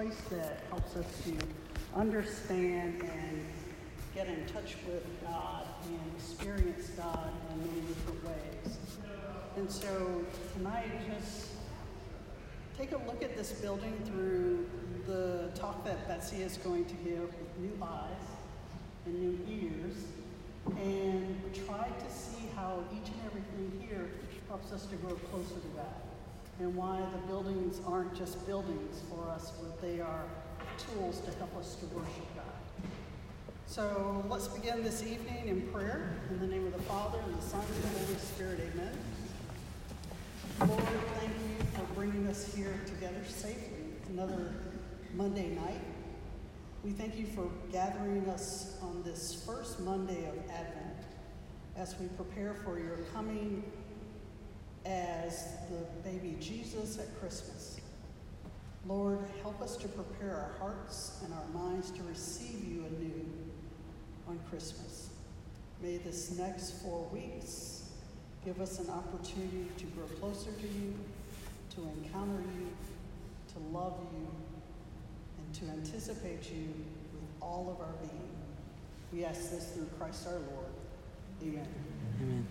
place that helps us to understand and get in touch with God and experience God in many different ways. And so tonight, just take a look at this building through the talk that Betsy is going to give with new eyes and new ears, and try to see how each and everything here helps us to grow closer to God, and why the buildings aren't just buildings for us, but they are tools to help us to worship God. So let's begin this evening in prayer. In the name of the Father, and the Son, and the Holy Spirit, amen. Lord, thank you for bringing us here together safely another Monday night. We thank you for gathering us on this first Monday of Advent as we prepare for your coming as the baby Jesus at Christmas. Lord, help us to prepare our hearts and our minds to receive you anew on Christmas. May this next 4 weeks give us an opportunity to grow closer to you, to encounter you, to love you, and to anticipate you with all of our being. We ask this through Christ our Lord. Amen. Amen.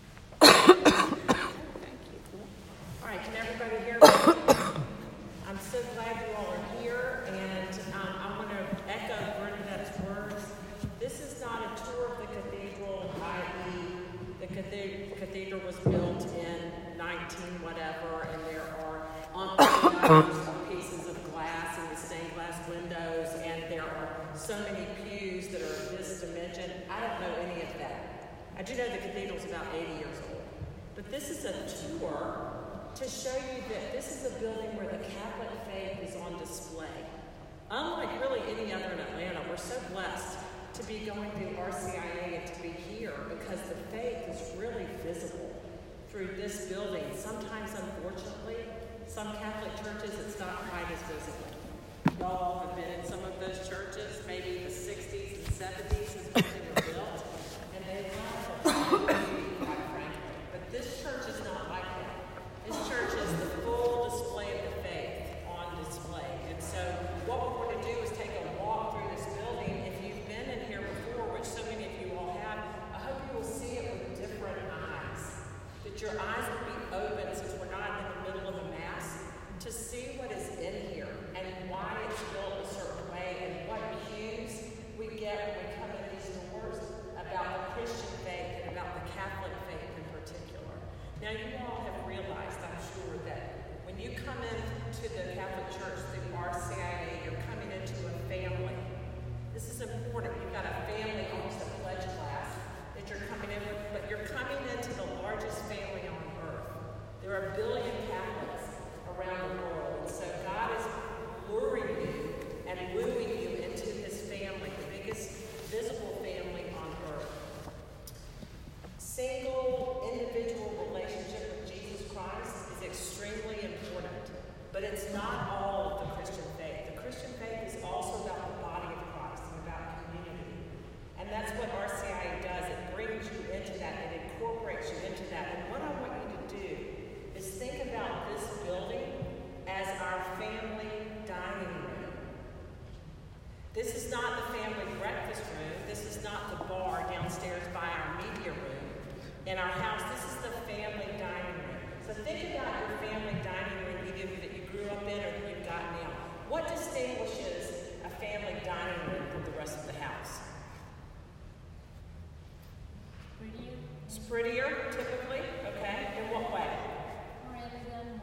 Thank you. All right, can everybody hear me? I'm so glad you all are here, and I want to echo Bernadette's words. This is not a tour of the cathedral, i.e., the cathedral was built in 19 whatever, and there are pieces of glass in the stained glass windows, and there are so many pews that are this dimension. I don't know any of that. I do know the cathedral's about 80 years old. But this is a tour to show you that this is a building where the Catholic faith is on display. Unlike really any other in Atlanta, we're so blessed to be going through RCIA and to be here because the faith is really visible through this building. Sometimes, unfortunately, some Catholic churches, it's not quite as visible. Y'all have been in some of those churches, maybe in the 60s and 70s as when they were built, and they have a beauty, quite frankly. But this church is not like that. This church is the full display of the faith on display. And so what we're going to do is take a walk through this building. If you've been in here before, which so many of you all have, I hope you will see it with different eyes. That your eyes will be open, since we're not in the middle of a mass, to see what is in here and why it's built a certain way and what cues we get when we come in these doors about the Christian faith and about the Catholic faith in particular. Now, you all have realized, I'm sure, that when you come into the Catholic Church through RCIA, you're coming into a family. This is important. You've got a family, almost a pledge class that you're coming in with, but you're coming into the largest family on earth. There are 1 billion Catholics around the world, and so God is luring you and wooing you into his family, the biggest visible family on earth. Single, individual relationship with Jesus Christ is extremely important, but it's not all of the Christian faith. The Christian faith is also about the body of Christ and about community. And that's what RCIA does. It brings you into that. It incorporates you into that. And what I want you to do is think about this building as our family dining room. This is not the family breakfast room. This is not the bar downstairs by our media room. In our house, this is the family dining room. So think about your family dining room, either that you grew up in or that you've got now. What distinguishes a family dining room from the rest of the house? Prettier. It's prettier, typically. Okay. In what way? More elegant,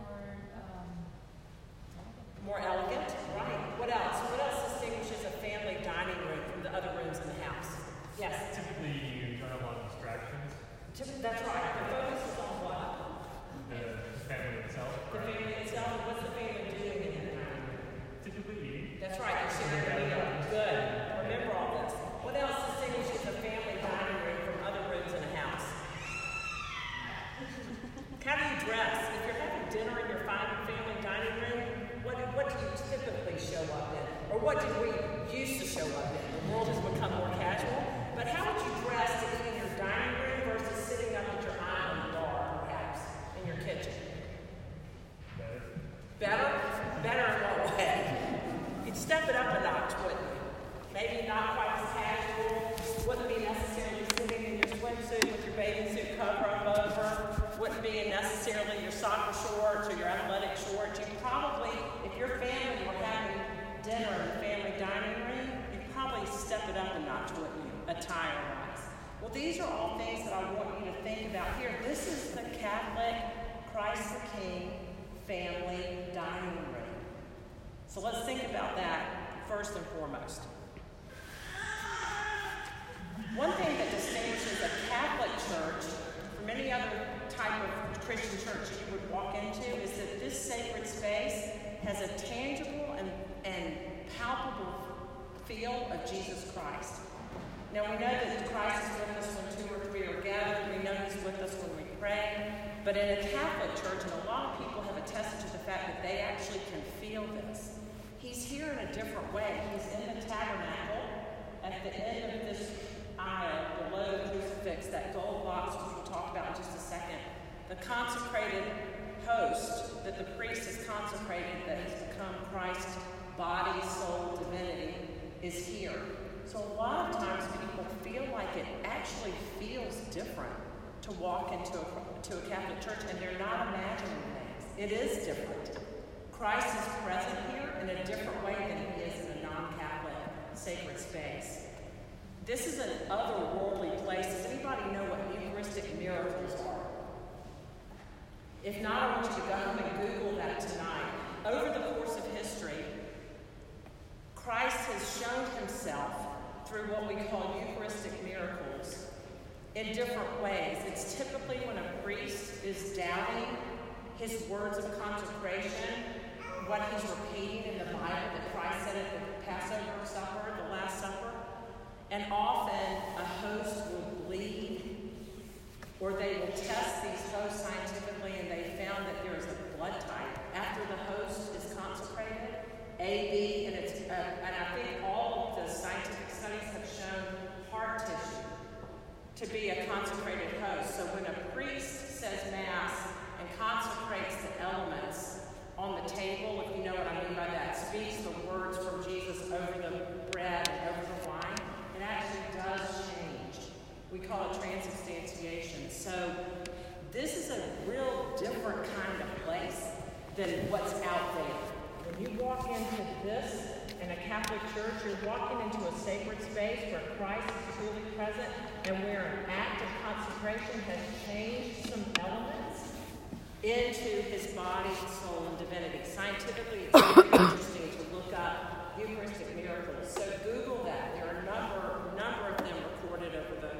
More elegant. Right. What else? What else distinguishes a family dining room from the other rooms in the house? Yes. Typically, you don't have a lot of distractions. That's right. The focus is on what? The family itself. The family itself. And what's the family doing in the dining room? Typically eating. That's right. You're sharing a meal. Good. Remember all this. What else distinguishes a family dining room from other rooms in a house? How do you dress? If you're having dinner in your family dining room, what do you typically show up in? Or what did we used to show up in? The world has become more casual. But how would you dress to eat in your dining room versus sitting up at your island bar, perhaps, in your kitchen? Better? Better in what way? bathing suit cover up over, wouldn't be necessarily your soccer shorts or your athletic shorts. You probably, if your family were having dinner in the family dining room, you'd probably step it up a notch, wouldn't you, attire-wise? Well, these are all things that I want you to think about here. This is the Catholic Christ the King family dining room. So let's think about that first and foremost. One thing that distinguishes a Catholic church from any other type of Christian church you would walk into is that this sacred space has a tangible and palpable feel of Jesus Christ. Now we know that Christ is with us when 2 or 3 are gathered. We know He's with us when we pray. But in a Catholic church, and a lot of people have attested to the fact that they actually can feel this, He's here in a different way. He's in the tabernacle at the end of this aisle below the crucifix, that gold box, which we'll talk about in just a second. The consecrated host that the priest has consecrated, that has become Christ's body, soul, divinity, is here. So a lot of times people feel like it actually feels different to walk into a Catholic church, and they're not imagining things. It is different. Christ is present here in a different way than He is in a non-Catholic sacred space. This is an otherworldly place. Does anybody know what Eucharistic miracles are? If not, I want you to go home and Google that tonight. Over the course of history, Christ has shown Himself through what we call Eucharistic miracles in different ways. It's typically when a priest is doubting his words of consecration, what he's repeating in the Bible that Christ said at the Passover supper, the Last Supper. And often a host will bleed, or they will test these hosts scientifically, and they found that there is a blood type after the host is consecrated, AB, and I think all of the scientific studies have shown heart tissue to be a consecrated host. So when a priest says Mass and consecrates the elements on the table, if you know what I mean by that, speaks the words from Jesus over the bread and over the wine, it actually does change. We call it transubstantiation. So this is a real different kind of place than what's out there. When you walk into this in a Catholic church, you're walking into a sacred space where Christ is truly present, and where an act of consecration has changed some elements into His body, soul, and divinity. Scientifically, it's very interesting to look up Eucharistic miracles. So Google that. There are a number of them recorded over the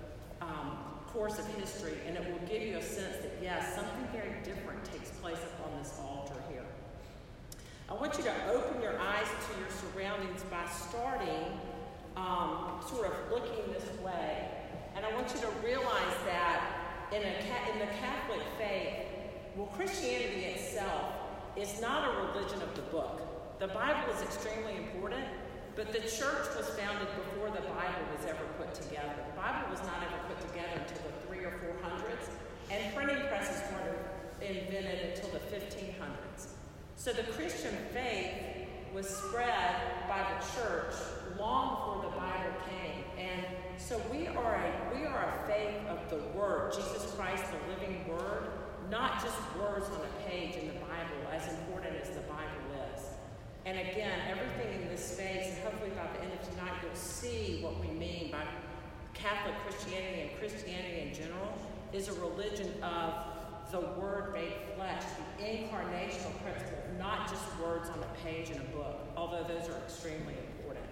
course of history, and it will give you a sense that, yes, something very different takes place upon this altar here. I want you to open your eyes to your surroundings by starting sort of looking this way. And I want you to realize that in the Catholic faith, well, Christianity itself is not a religion of the book. The Bible is extremely important, but the church was founded before the Bible was ever put together. The Bible was not ever put together until the 300s or 400s, and printing presses weren't invented until the 1500s. So the Christian faith was spread by the church long before the Bible came. And so we are a faith of the Word, Jesus Christ, the living Word, not just words on a page in the Bible, as important as the Bible is. And again, everything in this space, and hopefully by the end of tonight, you'll see what we mean by Catholic Christianity and Christianity in general is a religion of the Word made flesh, the incarnational principle, not just words on a page in a book, although those are extremely important.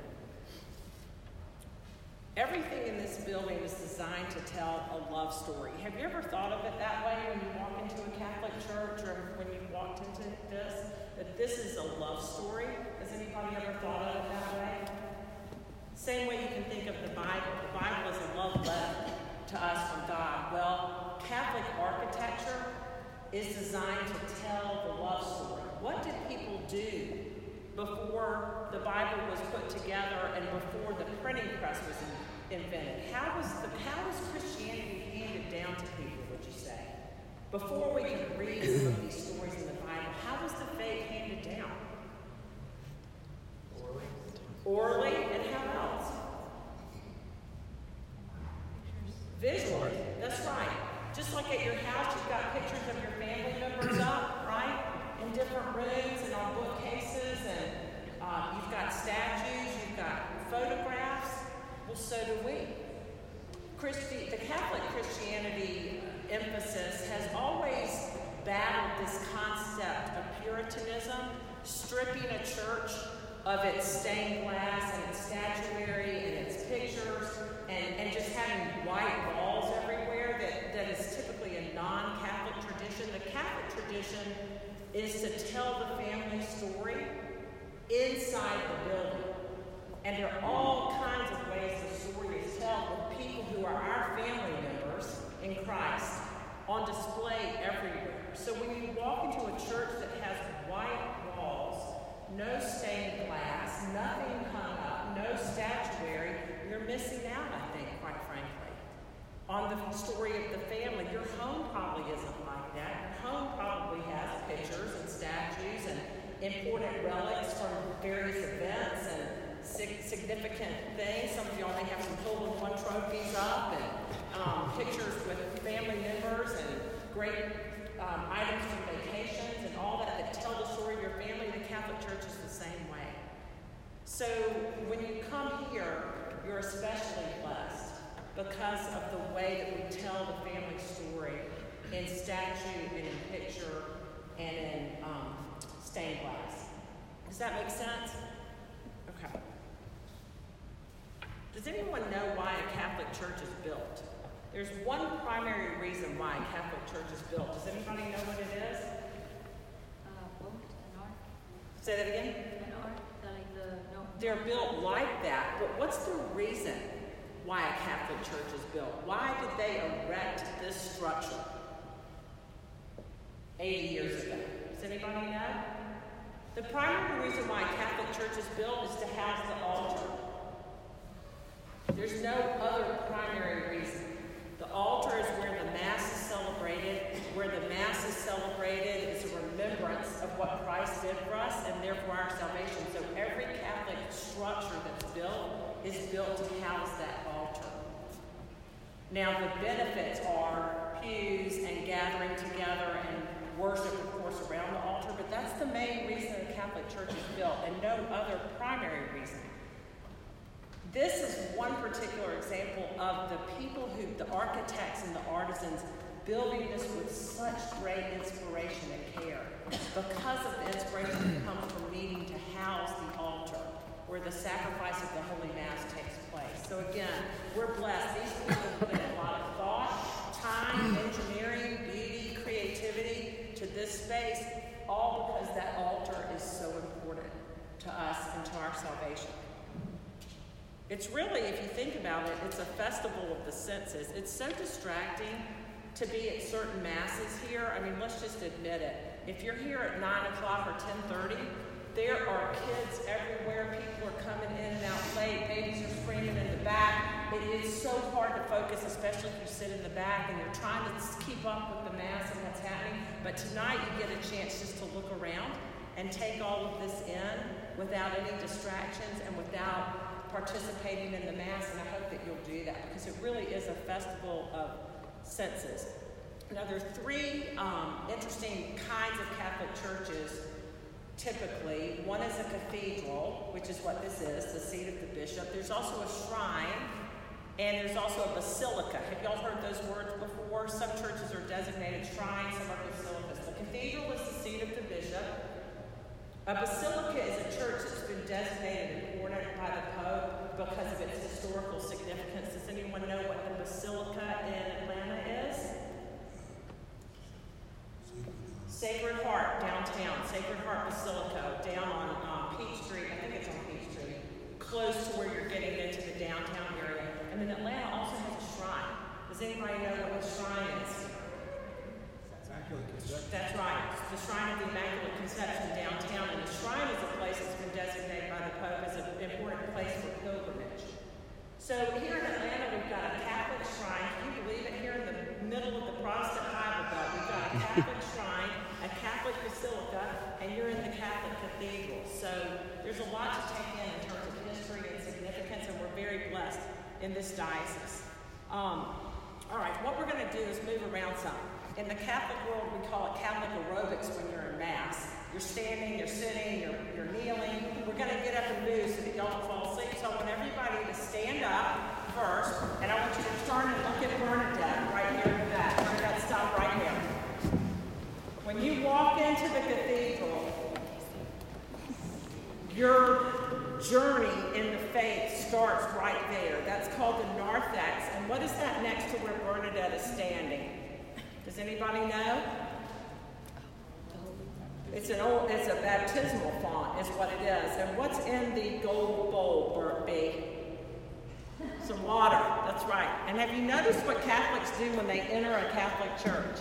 Everything in this building is designed to tell a love story. Have you ever thought of it that way when you walk into a Catholic church, or when you walked into this, that this is a love story? Has anybody ever thought of it that way? Same way you can think of the Bible. The Bible is a love letter to us from God. Well, Catholic architecture is designed to tell the love story. What did people do before the Bible was put together and before the printing press was invented? How was Christianity handed down to people, would you say? Before we could read some of these stories in the Bible, how was the faith handed down? Orally, and how else? Visually. That's stripping a church of its stained glass and its statuary and its pictures and just having white walls everywhere that is typically a non-Catholic tradition. The Catholic tradition is to tell the family story inside the building. And there are all kinds of ways the story is told with people who are our family members in Christ on display everywhere. So when you walk into a church that has white walls, no stained glass, nothing hung up, no statuary, you're missing out, I think, quite frankly, on the story of the family. Your home probably isn't like that. Your home probably has pictures and statues and important relics from various events and significant things. Some of y'all may have some hole-in-one trophies up and pictures with family members and great items from vacations and all that tell the story of your family. The Catholic Church is the same way. So when you come here, you're especially blessed because of the way that we tell the family story in statue and in picture and in stained glass. Does that make sense? Okay. Does anyone know why a Catholic church is built? There's one primary reason why a Catholic church is built. Does anybody know what it is? Boat and ark. Say that again? An ark, like the, no. They're built like that, but what's the reason why a Catholic church is built? Why did they erect this structure 80 years ago? Does anybody know? The primary reason why a Catholic church is built is to house the altar. There's no other primary reason. The altar is where the Mass is celebrated. Where the Mass is celebrated is a remembrance of what Christ did for us and therefore our salvation. So every Catholic structure that's built is built to house that altar. Now the benefits are pews and gathering together and worship, of course, around the altar, but that's the main reason the Catholic Church is built and no other primary reason. This is one particular example of the people the architects and the artisans, building this with such great inspiration and care because of the inspiration that comes from needing to house the altar where the sacrifice of the Holy Mass takes place. So again, we're blessed. These people put in a lot of thought, time, engineering, beauty, creativity to this space, all because that altar is so important to us and to our salvation. It's really, if you think about it, it's a festival of the senses. It's so distracting to be at certain masses here. I mean, let's just admit it. If you're here at 9 o'clock or 10:30, there are kids everywhere. People are coming in and out late. Babies are screaming in the back. It is so hard to focus, especially if you sit in the back and you're trying to keep up with the Mass and what's happening. But tonight you get a chance just to look around and take all of this in without any distractions and without participating in the Mass, and I hope that you'll do that because it really is a festival of senses. Now, there are three interesting kinds of Catholic churches typically. One is a cathedral, which is what this is, the seat of the bishop. There's also a shrine, and there's also a basilica. Have y'all heard those words before? Some churches are designated shrines, some are basilicas. The cathedral is the seat of the bishop. A basilica is a church that's been designated important by the Pope because of its historical significance. Does anyone know what the Basilica in Atlanta is? Sacred Heart, downtown. Sacred Heart Basilica, down on Peachtree. I think it's on Peachtree, close to where you're getting into the downtown area. And then Atlanta also has a shrine. Does anybody know what the shrine is? That's right. It's the Shrine of the Immaculate Conception downtown. And the shrine is a place that's been designated by the Pope as an important place for pilgrimage. So here in Atlanta, we've got a Catholic shrine. Can you believe it? Here in the middle of the Protestant Bible Belt, we've got a Catholic shrine, a Catholic basilica, and you're in the Catholic cathedral. So there's a lot to take in terms of history and significance, and we're very blessed in this diocese. All right, what we're going to do is move around some. In the Catholic world, we call it Catholic aerobics when you're in Mass. You're standing, you're sitting, you're kneeling. We're going to get up and move so that y'all don't fall asleep. So I want everybody to stand up first, and I want you to turn and look at Bernadette right here in the back. Bernadette, stop right here. When you walk into the cathedral, Your journey in the faith starts right there. That's called the narthex. And what is that next to where Bernadette is standing? Does anybody know? It's a baptismal font is what it is. And what's in the gold bowl, Bert B? Some water, that's right. And have you noticed what Catholics do when they enter a Catholic church?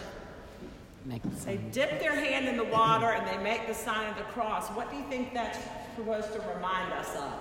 They dip their hand in the water and they make the sign of the cross. What do you think that's supposed to remind us of?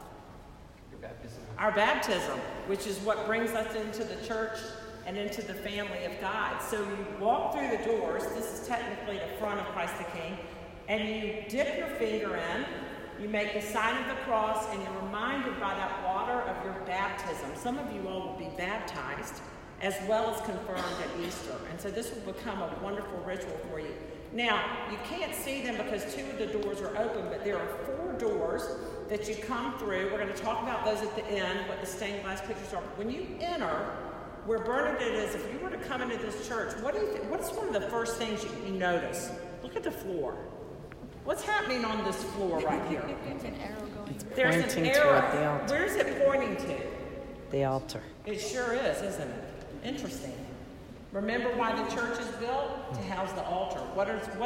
Your baptism. Our baptism, which is what brings us into the church and into the family of God. So you walk through the doors. This is technically the front of Christ the King. And you dip your finger in. You make the sign of the cross, and you're reminded by that water of your baptism. Some of you all will be baptized as well as confirmed at Easter. And so this will become a wonderful ritual for you. Now, you can't see them because 2 of the doors are open, but there are 4 doors that you come through. We're going to talk about those at the end, what the stained glass pictures are. But when you enter where Bernadette is, if you were to come into this church, what do you think? What's one of the first things you notice? Look at the floor. What's happening on this floor right here? There's an arrow going. There's an Pointing arrow. toward the altar. Where's it pointing to? The altar. It sure is, isn't it? Interesting. Remember why the church is built? To house the altar. What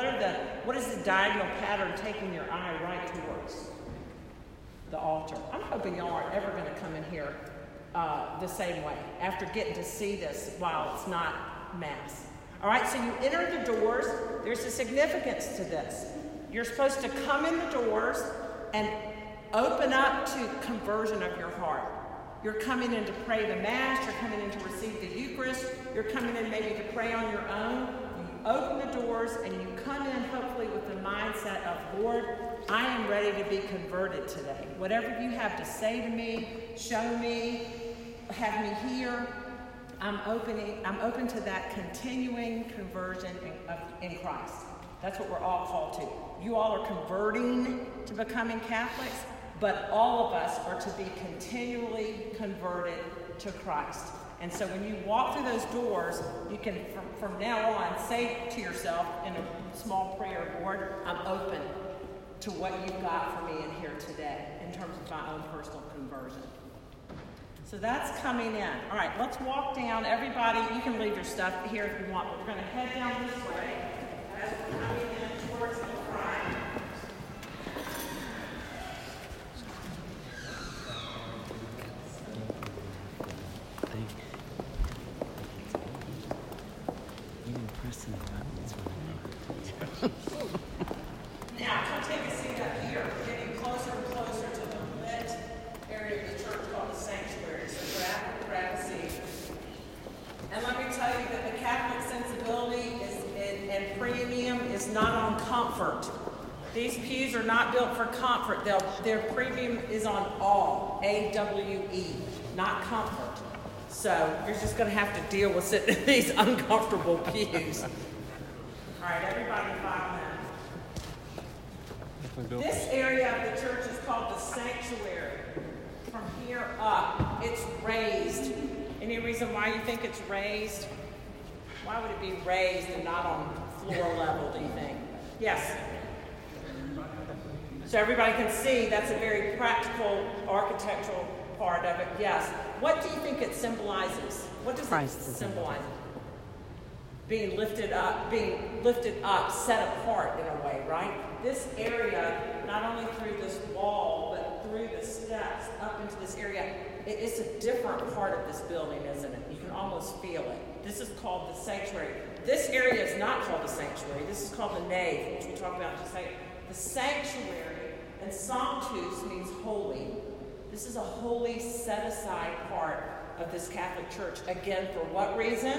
is the diagonal pattern taking your eye right towards? The altar. I'm hoping y'all aren't ever going to come in here the same way after getting to see this while it's not Mass. All right, so you enter the doors. There's a significance to this. You're supposed to come in the doors and open up to conversion of your heart. You're coming in to pray the Mass. You're coming in to receive the Eucharist. You're coming in maybe to pray on your own. You open the doors and you come in hopefully with the mindset of, Lord, I am ready to be converted today. Whatever you have to say to me, show me, have me hear, I'm open to that continuing conversion in Christ. That's what we're all called to. You all are converting to becoming Catholics, but all of us are to be continually converted to Christ. And so when you walk through those doors, you can, from now on, say to yourself in a small prayer, Lord, I'm open to what you've got for me in here today in terms of my own personal conversion. So that's coming in. All right, let's walk down. Everybody, you can leave your stuff here if you want, but we're going to head down this way as we're coming in towards the front. Now, come take a seat up here. We're getting closer and closer to the lit area of the church called the sanctuary. So grab a seat. And let me tell you that the Catholic sensibility and premium is not on comfort. These pews are not built for comfort. Their premium is on awe, A-W-E, not comfort. So you're just going to have to deal with sitting in these uncomfortable pews. All right, everybody file now. This area of the church is called the sanctuary. From here up, it's raised. Any reason why you think it's raised? Why would it be raised and not on floor level, do you think? Yes? So everybody can see that's a very practical architectural part of it. Yes. What do you think it symbolizes? What does it symbolize? Being lifted up, set apart in a way, right? This area, not only through this wall, but through the steps up into this area, it's a different part of this building, isn't it? You can almost feel it. This is called the sanctuary. This area is not called the sanctuary. This is called the nave, which we'll talk about in just a second. The sanctuary, and sanctus means holy. This is a holy, set-aside part of this Catholic Church. Again, for what reason?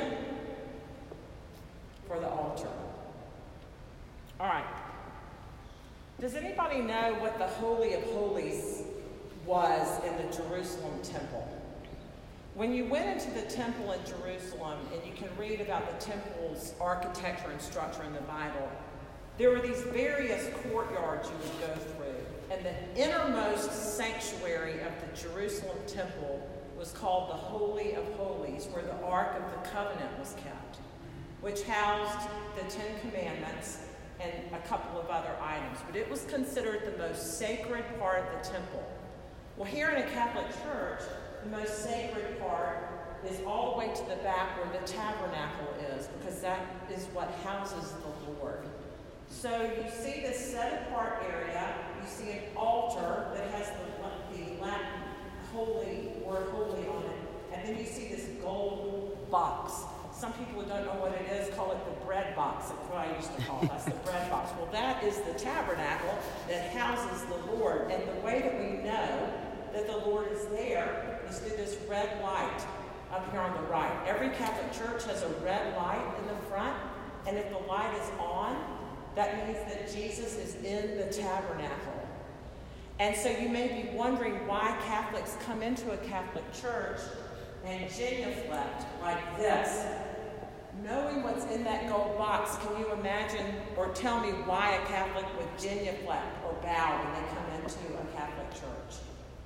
For the altar. All right. Does anybody know what the Holy of Holies was in the Jerusalem temple? When you went into the temple in Jerusalem, and you can read about the temple's architecture and structure in the Bible, there were these various courtyards you would go through. And the innermost sanctuary of the Jerusalem temple was called the Holy of Holies, where the Ark of the Covenant was kept, which housed the 10 Commandments and a couple of other items, but it was considered the most sacred part of the temple. Well, here in a Catholic church, the most sacred part is all the way to the back where the tabernacle is, because that is what houses the Lord. So you see this set-apart area, you see an altar that has the Latin holy, word holy on it, and then you see this gold box. Some people who don't know what it is call it the bread box. That's what I used to call it. That's the bread box. Well, that is the tabernacle that houses the Lord. And the way that we know that the Lord is there is through this red light up here on the right. Every Catholic church has a red light in the front, and if the light is on, that means that Jesus is in the tabernacle. And so you may be wondering why Catholics come into a Catholic church and genuflect like this. Knowing what's in that gold box, can you imagine or tell me why a Catholic would genuflect or bow when they come into a Catholic church?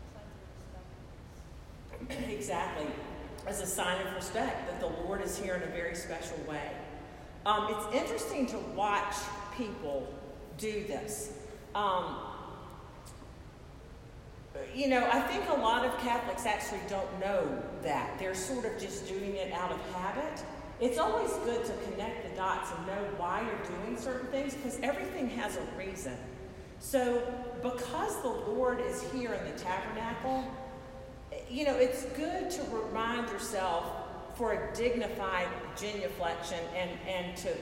Exactly. As a sign of respect that the Lord is here in a very special way. It's interesting to watch people do this. I think a lot of Catholics actually don't know that. They're sort of just doing it out of habit. It's always good to connect the dots and know why you're doing certain things, because everything has a reason. So because the Lord is here in the tabernacle, it's good to remind yourself for a dignified genuflection and to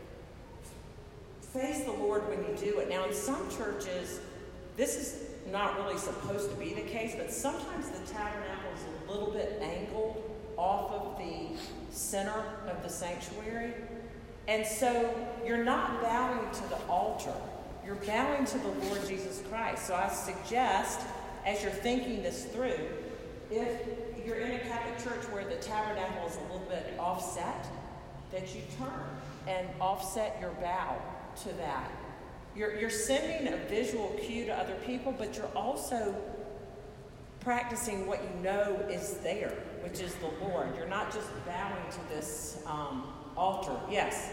face the Lord when you do it. Now, in some churches, this is not really supposed to be the case, but sometimes the tabernacle is a little bit angled off of the center of the sanctuary. And so you're not bowing to the altar. You're bowing to the Lord Jesus Christ. So I suggest, as you're thinking this through, if you're in a Catholic church where the tabernacle is a little bit offset, that you turn and offset your bow to that. You're sending a visual cue to other people, but you're also practicing what you know is there, which is the Lord. You're not just bowing to this altar. Yes?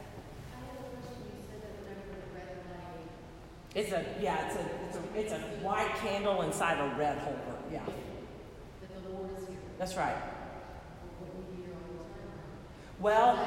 It's a white candle inside a red holder. Yeah. That's right. Well,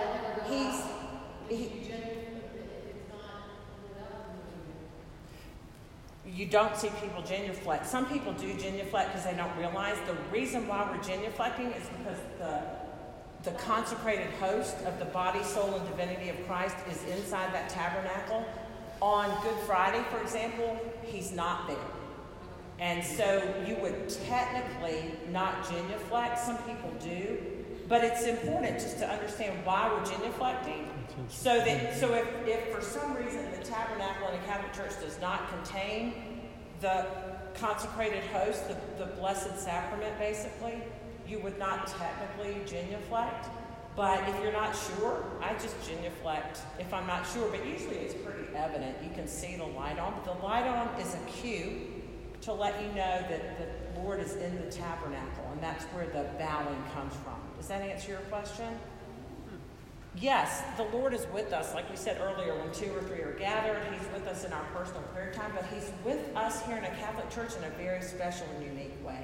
you don't see people genuflect. Some people do genuflect because they don't realize the reason why we're genuflecting is because the consecrated host of the body, soul, and divinity of Christ is inside that tabernacle. On Good Friday, for example, he's not there. And so you would technically not genuflect. Some people do. But it's important just to understand why we're genuflecting. So if for some reason the tabernacle in a Catholic church does not contain the consecrated host, the Blessed Sacrament basically, you would not technically genuflect. But if you're not sure, I just genuflect if I'm not sure. But usually it's pretty evident. You can see the light on. But the light on is a cue to let you know that the Lord is in the tabernacle. And that's where the bowing comes from. Does that answer your question? Yes, the Lord is with us. Like we said earlier, when 2 or 3 are gathered, he's with us in our personal prayer time. But he's with us here in a Catholic church in a very special and unique way.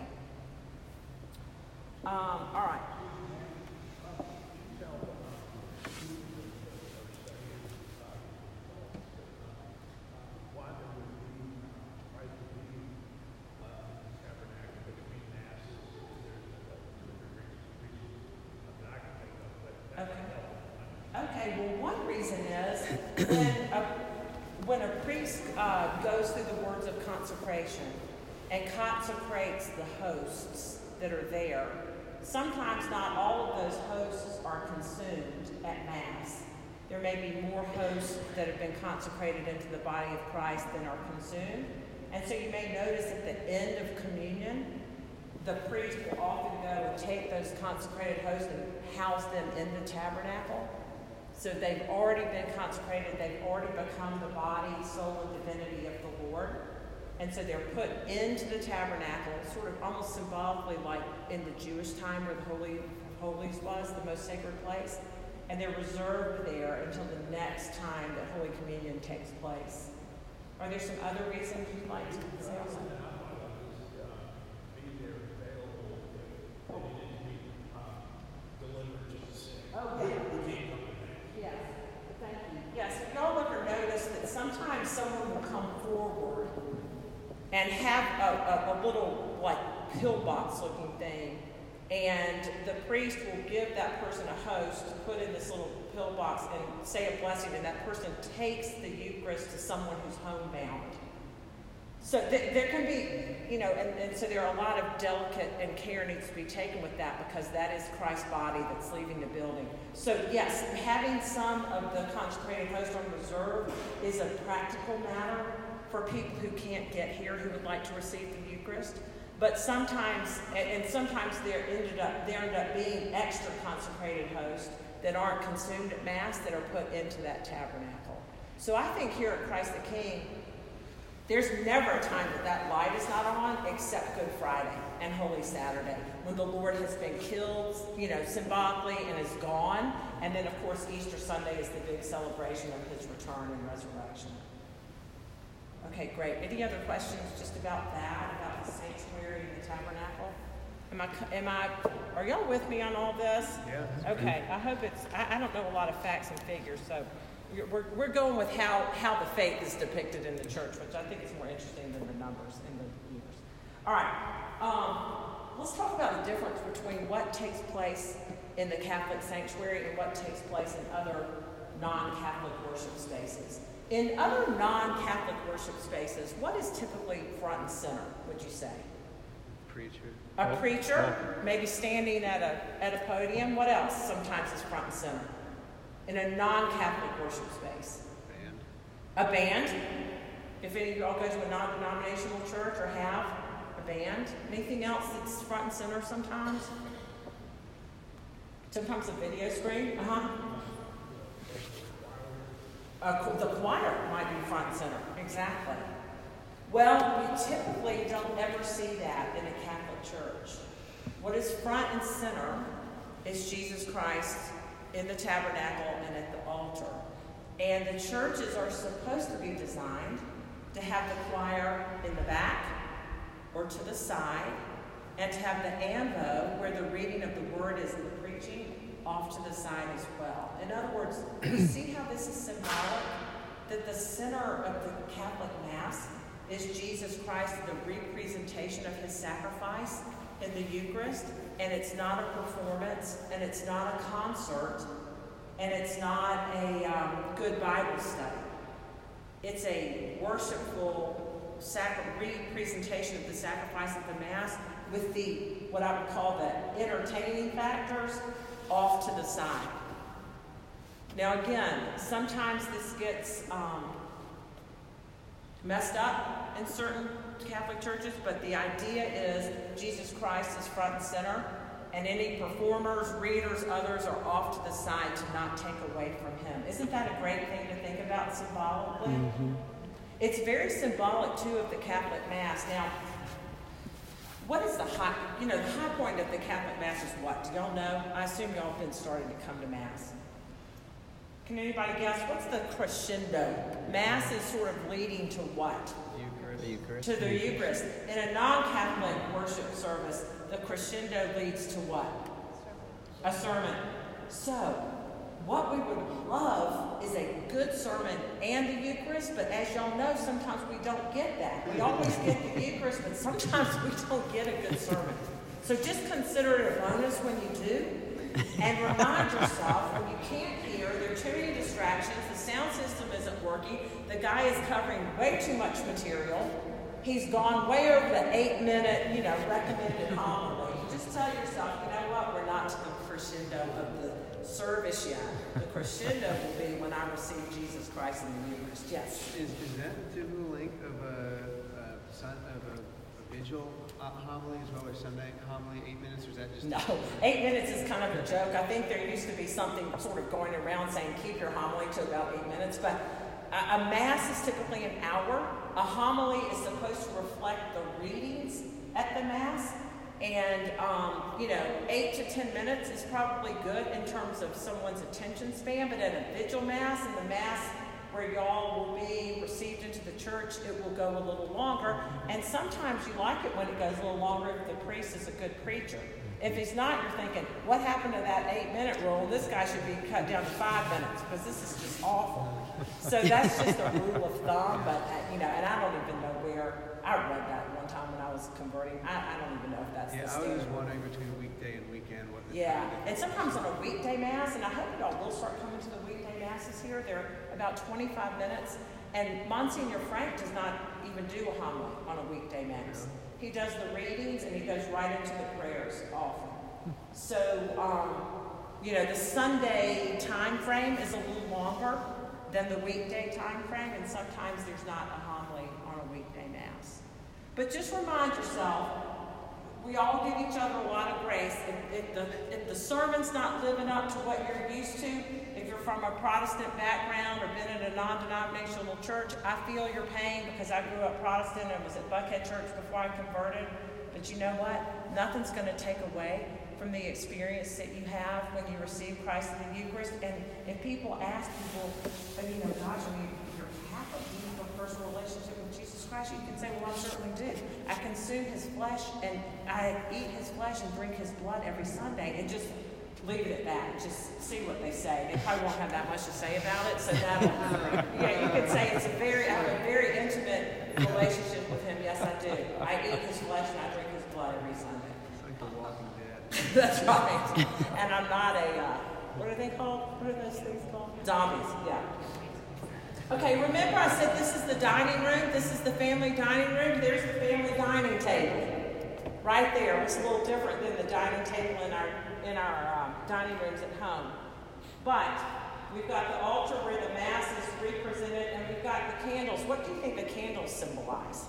All right. Okay, well, one reason is when a priest goes through the words of consecration and consecrates the hosts that are there, sometimes not all of those hosts are consumed at Mass. There may be more hosts that have been consecrated into the body of Christ than are consumed. And so you may notice at the end of communion, the priest will often go and take those consecrated hosts and house them in the tabernacle. So they've already been consecrated. They've already become the body, soul, and divinity of the Lord. And so they're put into the tabernacle, sort of almost symbolically like in the Jewish time where the Holy of Holies was, the most sacred place. and they're reserved there until the next time that Holy Communion takes place. Are there some other reasons you'd like to say something? Oh, yeah. Yes, thank you. Yes, if y'all ever notice that sometimes someone will come forward and have a little, like, pillbox looking thing, and the priest will give that person a host to put in this little pillbox and say a blessing, and that person takes the Eucharist to someone who's homebound. So there can be, you know, and so there are a lot of delicate and care needs to be taken with that, because that is Christ's body that's leaving the building. So yes, having some of the consecrated host on reserve is a practical matter for people who can't get here, who would like to receive the Eucharist. But sometimes, and sometimes there end up being extra consecrated hosts that aren't consumed at Mass that are put into that tabernacle. So I think here at Christ the King, there's never a time that light is not on except Good Friday and Holy Saturday, when the Lord has been killed, you know, symbolically and is gone. And then, of course, Easter Sunday is the big celebration of his return and resurrection. Okay, great. Any other questions just about that, about the sanctuary and the tabernacle? Are y'all with me on all this? Yeah. Okay, I hope I don't know a lot of facts and figures, so we're going with how the faith is depicted in the church, which I think is more interesting than the numbers in the years. All right, let's talk about the difference between what takes place in the Catholic sanctuary and what takes place in other non-Catholic worship spaces. In other non-Catholic worship spaces, what is typically front and center, would you say? Preacher. A preacher, maybe standing at a podium. What else sometimes is front and center? In a non-Catholic worship space. Band. A band. If any of y'all go to a non-denominational church or have a band. Anything else that's front and center sometimes? Sometimes a video screen. The choir might be front and center. Exactly. Well, you typically don't ever see that in a Catholic church. What is front and center is Jesus Christ in the tabernacle and at the altar. And the churches are supposed to be designed to have the choir in the back or to the side, and to have the ambo, where the reading of the word is the preaching, off to the side as well. In other words, you see how this is symbolic? That the center of the Catholic Mass is Jesus Christ, the representation of his sacrifice in the Eucharist, and it's not a performance, and it's not a concert, and it's not a good Bible study. It's a worshipful representation of the sacrifice of the Mass with the, what I would call the entertaining factors, off to the side. Now again, sometimes this gets messed up in certain Catholic churches, but the idea is Jesus Christ is front and center, and any performers, readers, others are off to the side to not take away from him. Isn't that a great thing to think about symbolically? Mm-hmm. It's very symbolic too of the Catholic Mass. Now, what is the high point of the Catholic Mass is what? Do y'all know? I assume y'all have been starting to come to Mass. Can anybody guess? What's the crescendo? Mass is sort of leading to what? Eucharist. To the Eucharist. In a non-Catholic worship service, the crescendo leads to what? A sermon. So, what we would love is a good sermon and the Eucharist, but as y'all know, sometimes we don't get that. We always get the Eucharist, but sometimes we don't get a good sermon. So just consider it a bonus when you do, and remind yourself when you can't hear, there are too many distractions, the sound system isn't working, the guy is covering way too much material, he's gone way over the 8-minute, recommended homily. Just tell yourself, you know what, we're not to the crescendo of the service yet. The crescendo will be when I receive Jesus Christ in the Eucharist. Yes? Is that a typical length of a vigil homily as well as Sunday homily, 8 minutes, or is that just... No, 8 minutes is kind of a joke. I think there used to be something sort of going around saying keep your homily to about 8 minutes, but a Mass is typically an hour. A homily is supposed to reflect the readings at the Mass, And, 8 to 10 minutes is probably good in terms of someone's attention span, but at a vigil mass, and the mass where y'all will be received into the church, it will go a little longer. And sometimes you like it when it goes a little longer if the priest is a good preacher. If he's not, you're thinking, what happened to that 8-minute rule? This guy should be cut down to 5 minutes because this is just awful. So that's just a rule of thumb, but, and I don't even know where. I read that one time when I was converting. I don't even know if that's the Yeah, I standard. was just wondering between weekday and weekend what the Yeah, time and sometimes on a weekday mass, and I hope y'all will start coming to the weekday masses here. They're about 25 minutes, and Monsignor Frank does not even do a homily on a weekday mass. He does the readings, and he goes right into the prayers often. So, the Sunday time frame is a little longer than the weekday time frame, and sometimes there's not a homily on a weekday mass. But just remind yourself, we all give each other a lot of grace. If the sermon's not living up to what you're used to, if you're from a Protestant background or been in a non-denominational church, I feel your pain because I grew up Protestant and was at Buckhead Church before I converted. But you know what? Nothing's going to take away from the experience that you have when you receive Christ in the Eucharist. And if people ask people, gosh, you're Catholic, do you have a personal relationship with Jesus Christ? You can say, well, I certainly do. I consume his flesh and I eat his flesh and drink his blood every Sunday, and just leave it at that. Just see what they say. They probably won't have that much to say about it, so that'll, you could say I have a very intimate relationship with him. Yes, I do. I eat his flesh and I drink his blood every Sunday. It's like The Walking Dead. That's right. And I'm not what are they called? What are those things called? Zombies, yeah. Okay, remember I said this is the dining room. This is the family dining room. There's the family dining table. Right there. It's a little different than the dining table in our dining rooms at home. But we've got the altar where the Mass is represented, and we've got the candles. What do you think the candles symbolize?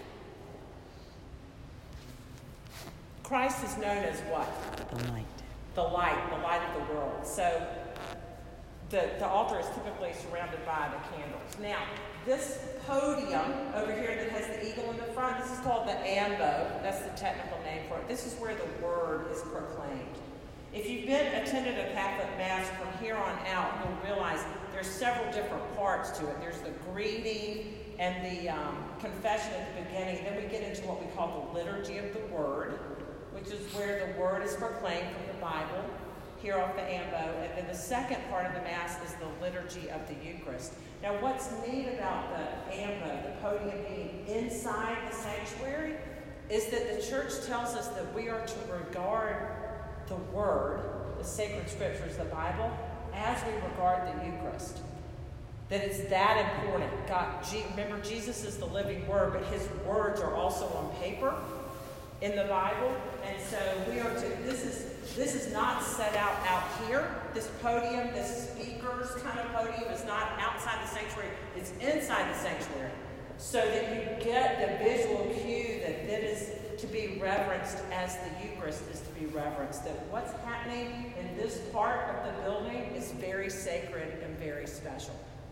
Christ is known as what? The light. The light of the world. So the altar is typically surrounded by the candles. Now, this podium over here that has the eagle in the front, this is called the ambo. That's the technical name for it. This is where the word is proclaimed. If you've attended a Catholic Mass from here on out, you'll realize there's several different parts to it. There's the greeting and the confession at the beginning. Then we get into what we call the liturgy of the word, which is where the word is proclaimed from the Bible, here off the ambo. And then the second part of the Mass is the liturgy of the Eucharist. Now, what's neat about the ambo, the podium being inside the sanctuary, is that the Church tells us that we are to regard the Word, the sacred scriptures, the Bible, as we regard the Eucharist. That it's that important. Remember, Jesus is the living Word, but his words are also on paper in the Bible. And so we are to, this is not set out here. This podium, this speaker's kind of podium is not outside the sanctuary. It's inside the sanctuary. So that you get the visual cue that is to be reverenced as the Eucharist is to be reverenced. That what's happening in this part of the building is very sacred and very special.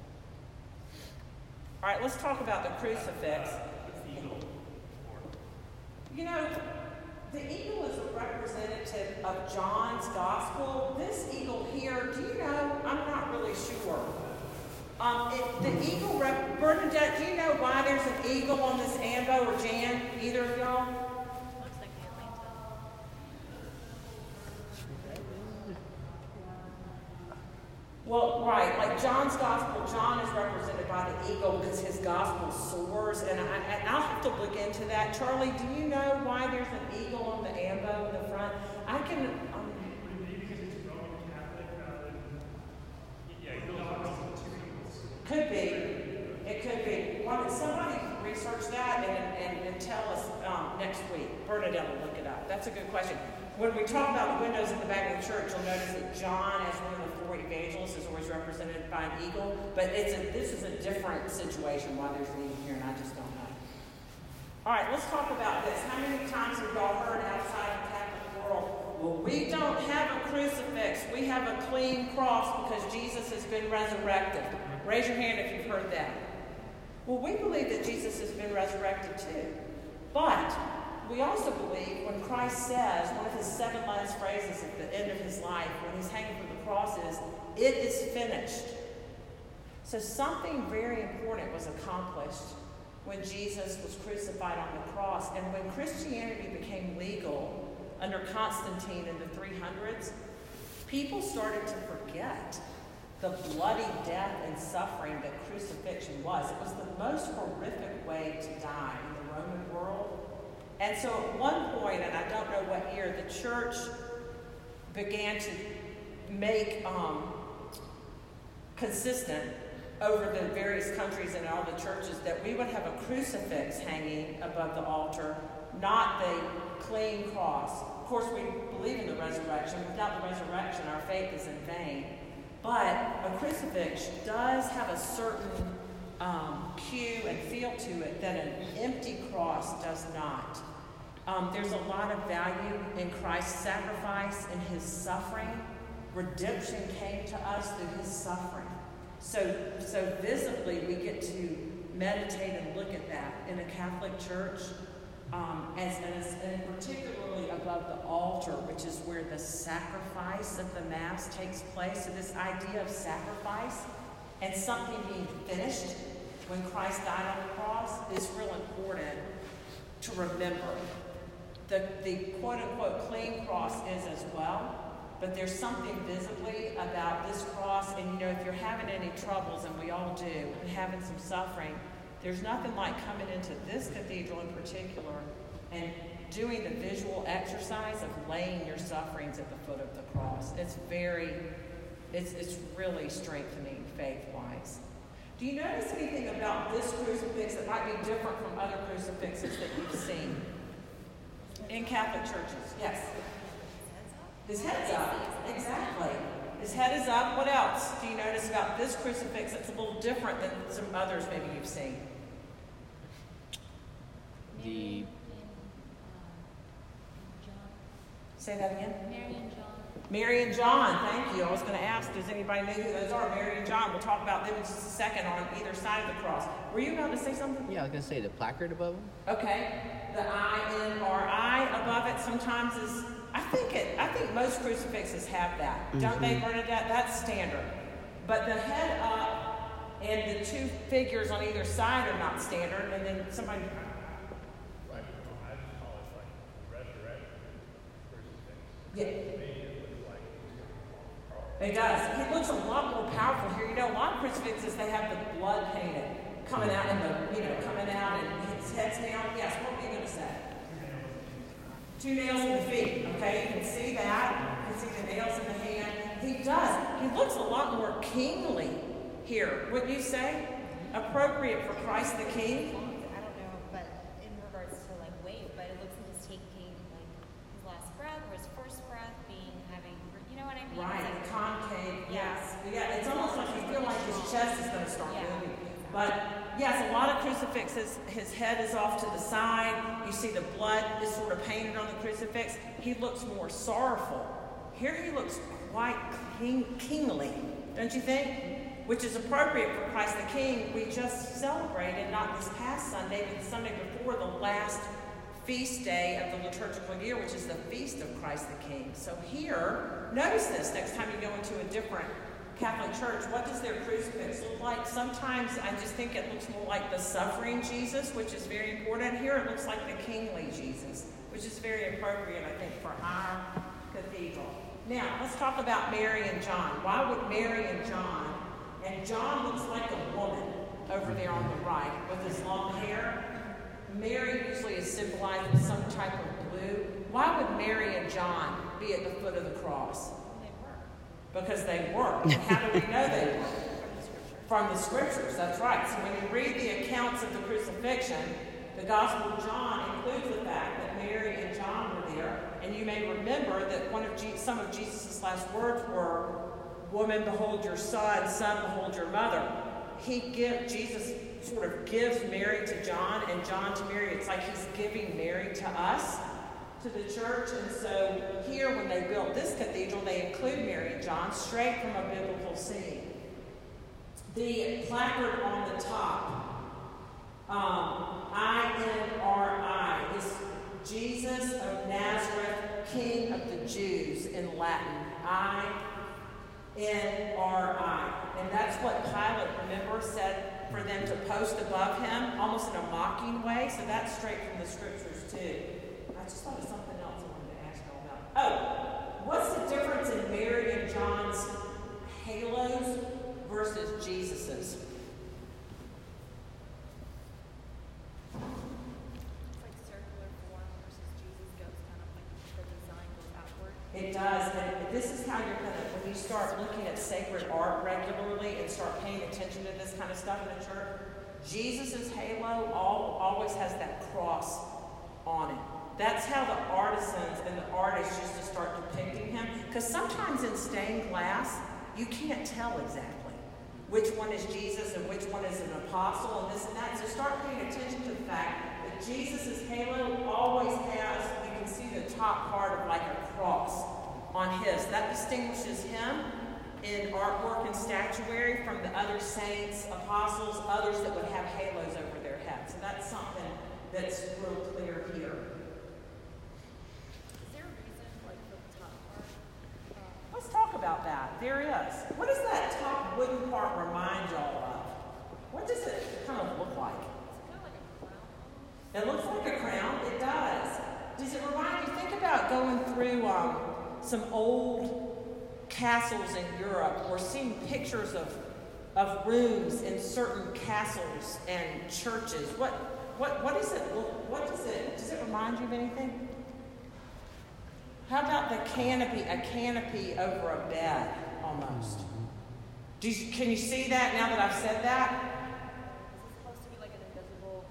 All right, let's talk about the crucifix. The eagle is a representative of John's Gospel. This eagle here, do you know? I'm not really sure. The eagle, Bernadette, do you know why there's an eagle on this ambo, or Jan? Either of y'all? Looks like the Atlanta. Well, right, like John's Gospel, John is represented by the eagle because his Gospel soars, and I'll have to look into that. Charlie, do you know why there's an eagle on the ambo in the front? I can... Would it be because it's Roman Catholic rather than... Yeah, you don't have two eagles. Could be. It could be. Why don't somebody research that and tell us next week? Bernadette will look it up. That's a good question. When we talk about the windows in the back of the church, you'll notice that John, as one of the four evangelists, is always represented by an eagle. But this is a different situation why there's an eagle here, and I just don't know. All right, let's talk about this. How many times have y'all heard outside the Catholic world, well, we don't have a crucifix. We have a clean cross because Jesus has been resurrected. Raise your hand if you've heard that. Well, we believe that Jesus has been resurrected too. But we also believe when Christ says, one of his 7 last phrases at the end of his life, when he's hanging from the cross, is, "It is finished." So something very important was accomplished when Jesus was crucified on the cross. And when Christianity became legal under Constantine in the 300s, people started to forget the bloody death and suffering that crucifixion was. It was the most horrific way to die in the Roman world. And so at one point, and I don't know what year, the church began to make consistent over the various countries and all the churches that we would have a crucifix hanging above the altar, not the clean cross. Of course, we believe in the resurrection. Without the resurrection, our faith is in vain. But a crucifix does have a certain cue and feel to it that an empty cross does not. There's a lot of value in Christ's sacrifice and his suffering. Redemption came to us through his suffering. So visibly we get to meditate and look at that in a Catholic church, and particularly above the altar, which is where the sacrifice of the Mass takes place. So this idea of sacrifice and something being finished when Christ died on the cross is real important to remember. The quote-unquote clean cross is as well, but there's something visibly about this cross, and if you're having any troubles, and we all do, and having some suffering, there's nothing like coming into this cathedral in particular and doing the visual exercise of laying your sufferings at the foot of the cross. It's really strengthening faith-wise. Do you notice anything about this crucifix that might be different from other crucifixes that you've seen in Catholic churches? Yes. His head's up. Exactly. His head is up. What else do you notice about this crucifix that's a little different than some others maybe you've seen? The Say that again. Mary and John. Mary and John, thank you. I was going to ask, does anybody know who those are? Mary and John. We'll talk about them in just a second on either side of the cross. Were you about to say something? Yeah, I was gonna say the placard above them. Okay. The INRI above it sometimes is, I think most crucifixes have that. Don't they, Bernadette? That's standard. But the head up and the 2 figures on either side are not standard. And then somebody... Right. I just call it like resurrection crucifix. Yeah. It It does. He looks a lot more powerful here. A lot of crucifixes, they have the blood painted coming out and coming out and his head's down. Yes, what were you going to say? 2 nails in the feet. Okay, you can see that. You can see the nails in the hand. He does. He looks a lot more kingly here. Wouldn't you say? Appropriate for Christ the King. I don't know, but in regards to weight, but it looks like he's taking his last breath or his first breath having, you know what I mean? Right, concave, yes. Yeah, it's almost like you feel like his chest is going to start moving. But yes, a lot of crucifixes, his head is off to the side. You see the blood is sort of painted on the crucifix. He looks more sorrowful. Here he looks quite kingly, don't you think? Which is appropriate for Christ the King. We just celebrated, not this past Sunday, but the Sunday before, the last feast day of the liturgical year, which is the Feast of Christ the King. So here, notice this next time you go into a different Catholic church. What does their crucifix look like? Sometimes I just think it looks more like the suffering Jesus, which is very important. Here it looks like the kingly Jesus, which is very appropriate, I think, for our cathedral. Now, let's talk about Mary and John. Why would Mary and John looks like a woman over there on the right with his long hair. Mary usually is symbolized with some type of blue. Why would Mary and John be at the foot of the cross? Because they were. And how do we know they were? From the scriptures, that's right. So when you read the accounts of the crucifixion, the Gospel of John includes the fact that Mary and John were there. And you may remember that some of Jesus' last words were, "Woman, behold your son, son, behold your mother." Jesus sort of gives Mary to John and John to Mary. It's like he's giving Mary to us, to the church. And so here, when they built this cathedral, they include Mary and John straight from a biblical scene. The placard on the top, INRI, is N-R-I. And that's what Pilate, remember, said for them to post above him, almost in a mocking way. So that's straight from the scriptures too. I just thought of something else I wanted to ask you all about. Oh, what's the difference in Mary and John's halos versus Jesus's? It's like circular form versus Jesus goes kind of like the design goes outward. It does, and this is how you're gonna, when you start looking at sacred art regularly and start paying attention to this kind of stuff in the church, Jesus' halo always has that cross on it. That's how the artisans and the artists used to start depicting him. Because sometimes in stained glass, you can't tell exactly which one is Jesus and which one is an apostle and this and that. So start paying attention to the fact that Jesus' halo always has, you can see the top part of like a cross on his. That distinguishes him in artwork and statuary from the other saints, apostles, others that would have halos over their heads. So that's something that's real clear here. Is there a reason, like, for the top part? Let's talk about that. There is. What does that top wooden part remind y'all of? What does it kind of look like? It's kind of like a crown. It looks like a crown. It does. Does it remind you? Think about going through some old castles in Europe or seeing pictures of rooms in certain castles and churches. What does it look? Does it remind you of anything? How about the canopy? A canopy over a bed, almost. Can you see that now that I've said that? Is it supposed to be like an invisible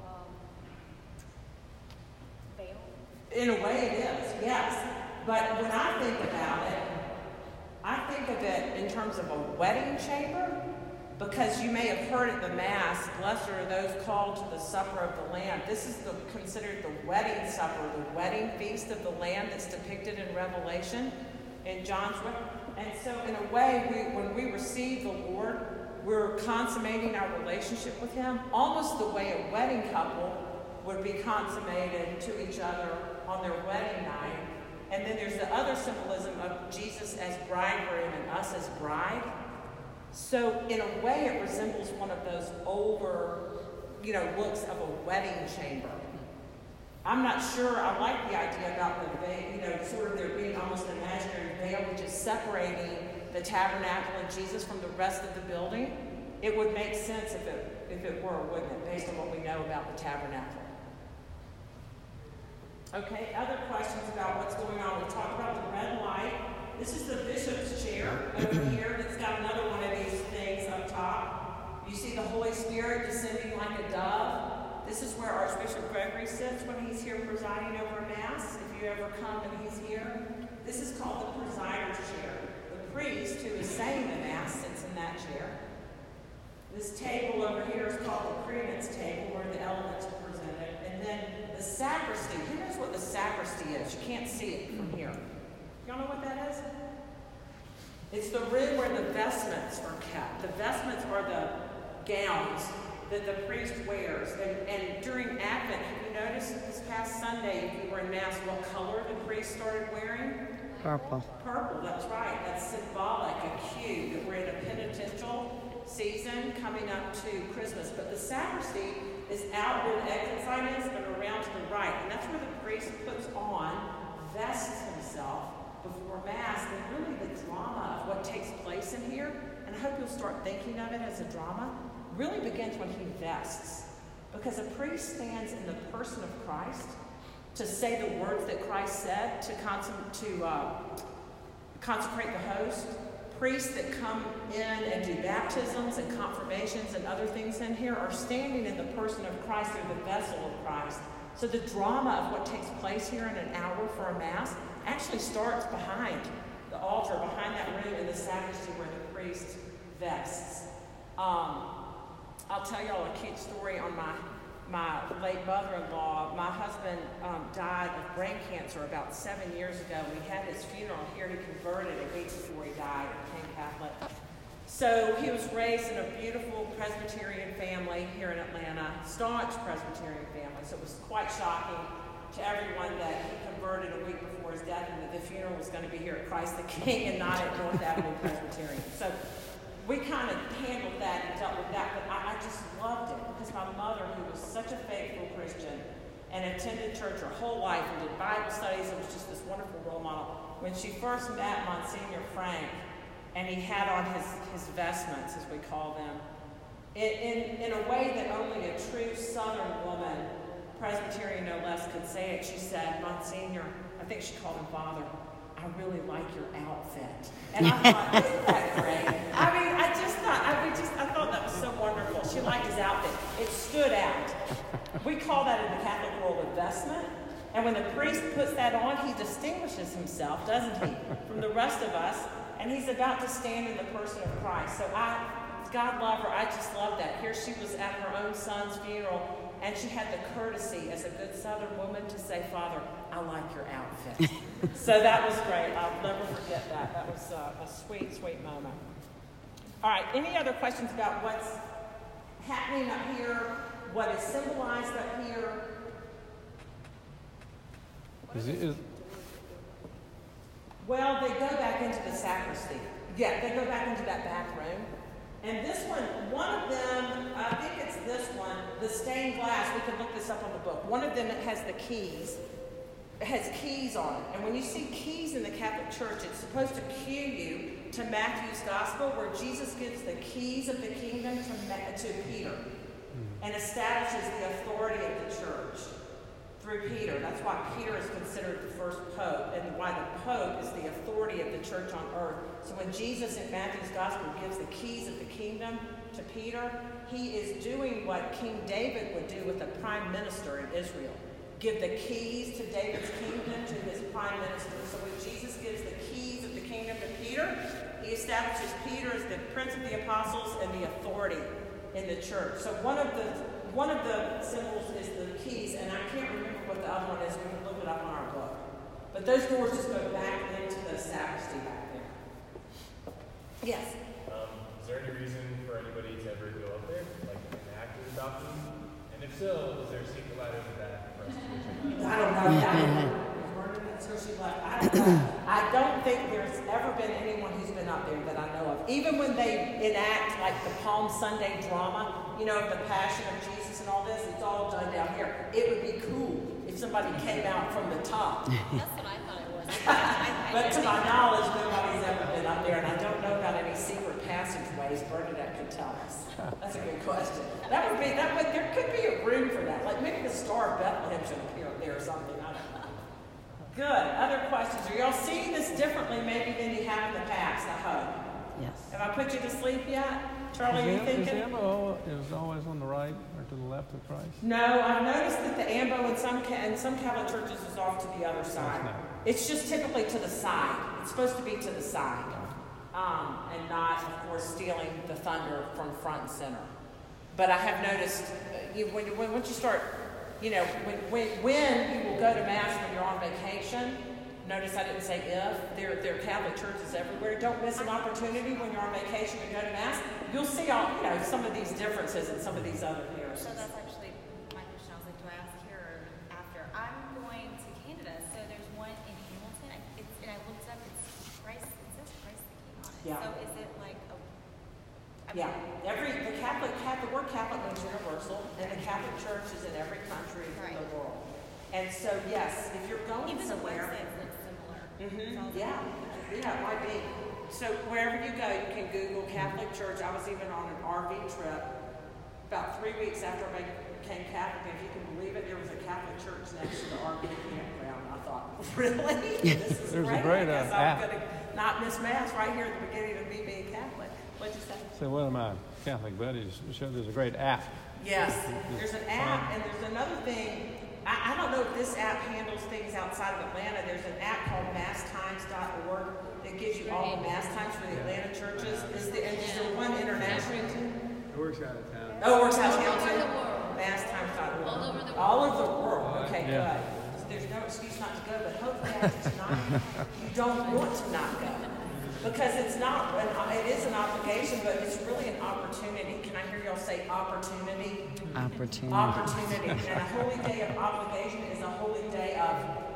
veil? In a way it is, yes. But when I think about it, I think of it in terms of a wedding chamber, because you may have heard at the Mass, blessed are those called to the supper of the Lamb. This is considered the wedding supper, the wedding feast of the Lamb that's depicted in Revelation in John's. And so in a way, when we receive the Lord, we're consummating our relationship with him, almost the way a wedding couple would be consummated to each other on their wedding night. And then there's the other symbolism of Jesus as bridegroom and us as bride. So in a way, it resembles one of those older, looks of a wedding chamber. I'm not sure. I like the idea about the veil, sort of there being almost an imaginary veil, which is separating the tabernacle and Jesus from the rest of the building. It would make sense if it were, wouldn't it, based on what we know about the tabernacle. Okay, other questions about what's going on? We talked about the red light. This is the bishop's chair over here that's got another one of these things up top. You see the Holy Spirit descending like a dove. This is where Archbishop Gregory sits when he's here presiding over Mass. If you ever come and he's here, this is called the presider's chair. The priest who is saying the Mass sits in that chair. This table over here is called the credence table, where the elements are presented. And then the sacristy. Who knows what the sacristy is? You can't see it from here. Y'all know what that is? It's the room where the vestments are kept. The vestments are the gowns that the priest wears. And during Advent, have you noticed this past Sunday, if you were in Mass, what color the priest started wearing? Purple. Purple, that's right. That's symbolic, a cue that we're in a penitential season coming up to Christmas. But the sacristy is out where the exit sign is, but around to the right. And that's where the priest puts on, vests himself before Mass. And really the drama of what takes place in here, and I hope you'll start thinking of it as a drama, really begins when he vests. Because a priest stands in the person of Christ to say the words that Christ said, to consecrate the host. Priests that come in and do baptisms and confirmations and other things in here are standing in the person of Christ through the vessel of Christ. So the drama of what takes place here in an hour for a Mass actually starts behind the altar, behind that room in the sacristy where the priest vests. I'll tell y'all a cute story on my late mother-in-law. My husband died of brain cancer about 7 years ago. We had his funeral here. He converted a week before he died and became Catholic. So he was raised in a beautiful Presbyterian family here in Atlanta, staunch Presbyterian family. So it was quite shocking to everyone that he converted a week before his death and that the funeral was going to be here at Christ the King and not at North Avenue Presbyterian. So we kind of handled that and dealt with that, but I just loved it because my mother, who was such a faithful Christian and attended church her whole life and did Bible studies and was just this wonderful role model, when she first met Monsignor Frank and he had on his vestments, as we call them, in a way that only a true Southern woman, Presbyterian no less, could say it, she said, Monsignor, I think she called him Father, I really like your outfit. And I thought, isn't that great? I mean, I thought that was so wonderful. She liked his outfit. It stood out. We call that in the Catholic world a vestment. And when the priest puts that on, he distinguishes himself, doesn't he, from the rest of us. And he's about to stand in the person of Christ. So God love her. I just love that. Here she was at her own son's funeral, and she had the courtesy as a good Southern woman to say, Father, I like your outfit. So that was great. I'll never forget that. That was a sweet, sweet moment. All right, any other questions about what's happening up here, what is symbolized up here? Well, they go back into the sacristy. Yeah, they go back into that back room. And this one of them, I think it's this one, the stained glass, we can look this up on the book. One of them has the keys. It has keys on it. And when you see keys in the Catholic Church, it's supposed to cue you to Matthew's Gospel, where Jesus gives the keys of the kingdom to Peter and establishes the authority of the church through Peter. That's why Peter is considered the first pope, and why the pope is the authority of the church on earth. So when Jesus in Matthew's Gospel gives the keys of the kingdom to Peter, he is doing what King David would do with a prime minister in Israel. Give the keys to David's kingdom to his prime minister. So when Jesus gives the keys of the kingdom to Peter, he establishes Peter as the prince of the apostles and the authority in the church. So one of the symbols is the keys, and I can't remember what the other one is. We can look it up on our book. But those doors just go back into the sacristy back there. Yes? Is there any reason for anybody to ever go up there, like enact the adoption? And if so, is there a secret ladder to that for us to go check out? I don't know. Until she left. I don't know. I don't think there's ever been anyone who's been up there that I know of. Even when they enact like the Palm Sunday drama, you know, of the Passion of Jesus and all this, it's all done down here. It would be cool if somebody came out from the top. That's what I thought it was. But to my knowledge, nobody's ever been up there, and I don't know about any secret passageways. Bernadette could tell us. That's a good question. There could be a room for that. Like maybe the Star of Bethlehem should appear up there or something. I don't know. Good. Other questions? Are y'all seeing this differently maybe than you have in the past, I hope? Yes. Have I put you to sleep yet? Charlie, are you thinking? Is the ambo is always on the right or to the left of Christ? No, I've noticed that the ambo in some Catholic churches is off to the other side. It's just typically to the side. It's supposed to be to the side. And not, of course, stealing the thunder from front and center. But I have noticed, once you start, you know, when you will go to Mass when you're on vacation, notice I didn't say if, there are Catholic churches everywhere. Don't miss an opportunity when you're on vacation to go to Mass. You'll see all, you know, some of these differences in some of these other parishes. So that's actually my question. I was like, do I ask here or after? I'm going to Canada, so there's one in Hamilton. And I looked up, it's Christ, it says Christ the King on it. Yeah. So is it like a... The word Catholic means universal, and the Catholic Church is in every country in the world. And so, yes, if you're going Even the somewhere... websites look similar. Yeah, it might be. So wherever you go, you can Google Catholic Church. I was even on an RV trip about 3 weeks after I became Catholic, and if you can believe it, there was a Catholic church next to the RV campground. I thought, really? This is There's great. a great I guess app. I'm going to not miss Mass right here at the beginning of me being Catholic. What'd you say? So one of my Catholic buddies showed there's a great app. Yes, there's an app, and there's another thing. I don't know if this app handles things outside of Atlanta. There's an app called masstimes.org that gives you all the Mass times for the Atlanta churches. Is there one international too? It works out of town. Oh, it works out of town All over too? the world. Masstimes.org. All over the world. All over the world. Okay, Yeah. good. There's no excuse not to go, but hopefully after tonight, you don't want to not go. Because it is an obligation, but it's really an opportunity. Can I hear y'all say opportunity? Opportunity. Opportunity. And a holy day of obligation is a holy day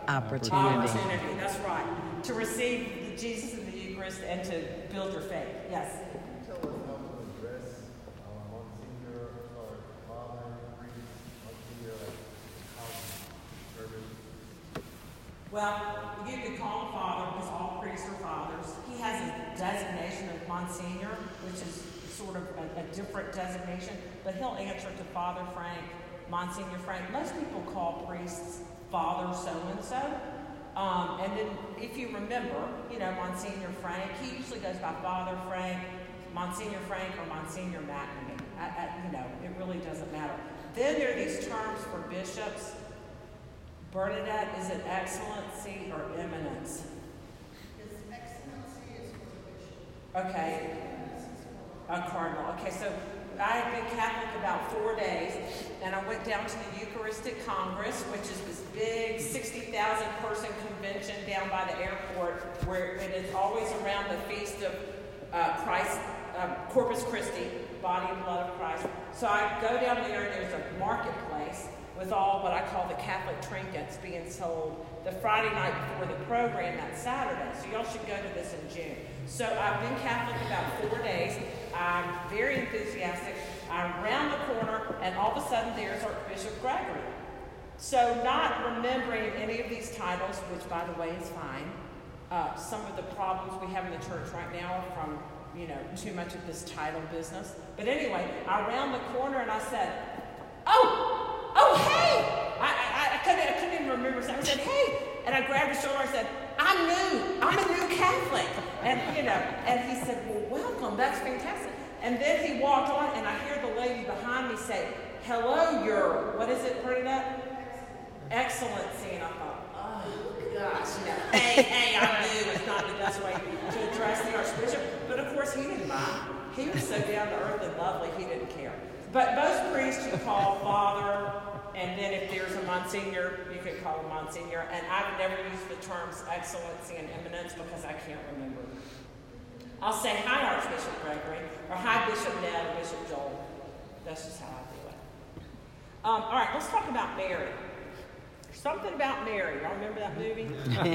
Opportunity, that's right. To receive Jesus in the Eucharist and to build your faith. Yes? Tell us how to address Monsignor or Father, Priest, Monsignor, how service. Well, you could call him Father because all priests are fathers. He has a designation of Monsignor, which is sort of a different designation, but he'll answer to Father Frank, Monsignor Frank. Most people call priests Father so-and-so. And then if you remember, Monsignor Frank, he usually goes by Father Frank, Monsignor Frank, or Monsignor McNamee. It really doesn't matter. Then there are these terms for bishops. Bernadette, is it excellency or eminence? His excellency is for the bishop. Okay. A cardinal. Okay, so I have been Catholic about 4 days, and I went down to the Eucharistic Congress, which is this big 60,000 person convention down by the airport, where it is always around the feast of Christ, Corpus Christi, body and blood of Christ. So I go down there, and there's a marketplace with all what I call the Catholic trinkets being sold the Friday night before the program that Saturday. So y'all should go to this in June. So I've been Catholic about 4 days. I'm very enthusiastic. I'm around the corner, and all of a sudden there's Archbishop Gregory. So not remembering any of these titles, which by the way is fine. Some of the problems we have in the church right now are from, too much of this title business. But anyway, I round the corner and I said, Oh, hey! I couldn't even remember. So I said, hey! And I grabbed his shoulder and said, I'm a new Catholic. And, and he said, well, welcome, that's fantastic. And then he walked on, and I hear the lady behind me say, hello, your, what is it, Bernadette? Excellency. And I thought, oh, gosh, hey, I knew it's not the best way to address the Archbishop. But of course, he didn't mind. He was so down to earth and lovely, he didn't care. But most priests you call Father, and then if there's a Monsignor, you could call him Monsignor. And I've never used the terms excellency and eminence because I can't remember. I'll say, hi, Archbishop Gregory, or hi, Bishop Ned, or Bishop Joel. That's just how I do it. All right, let's talk about Mary. Something about Mary. Y'all remember that movie?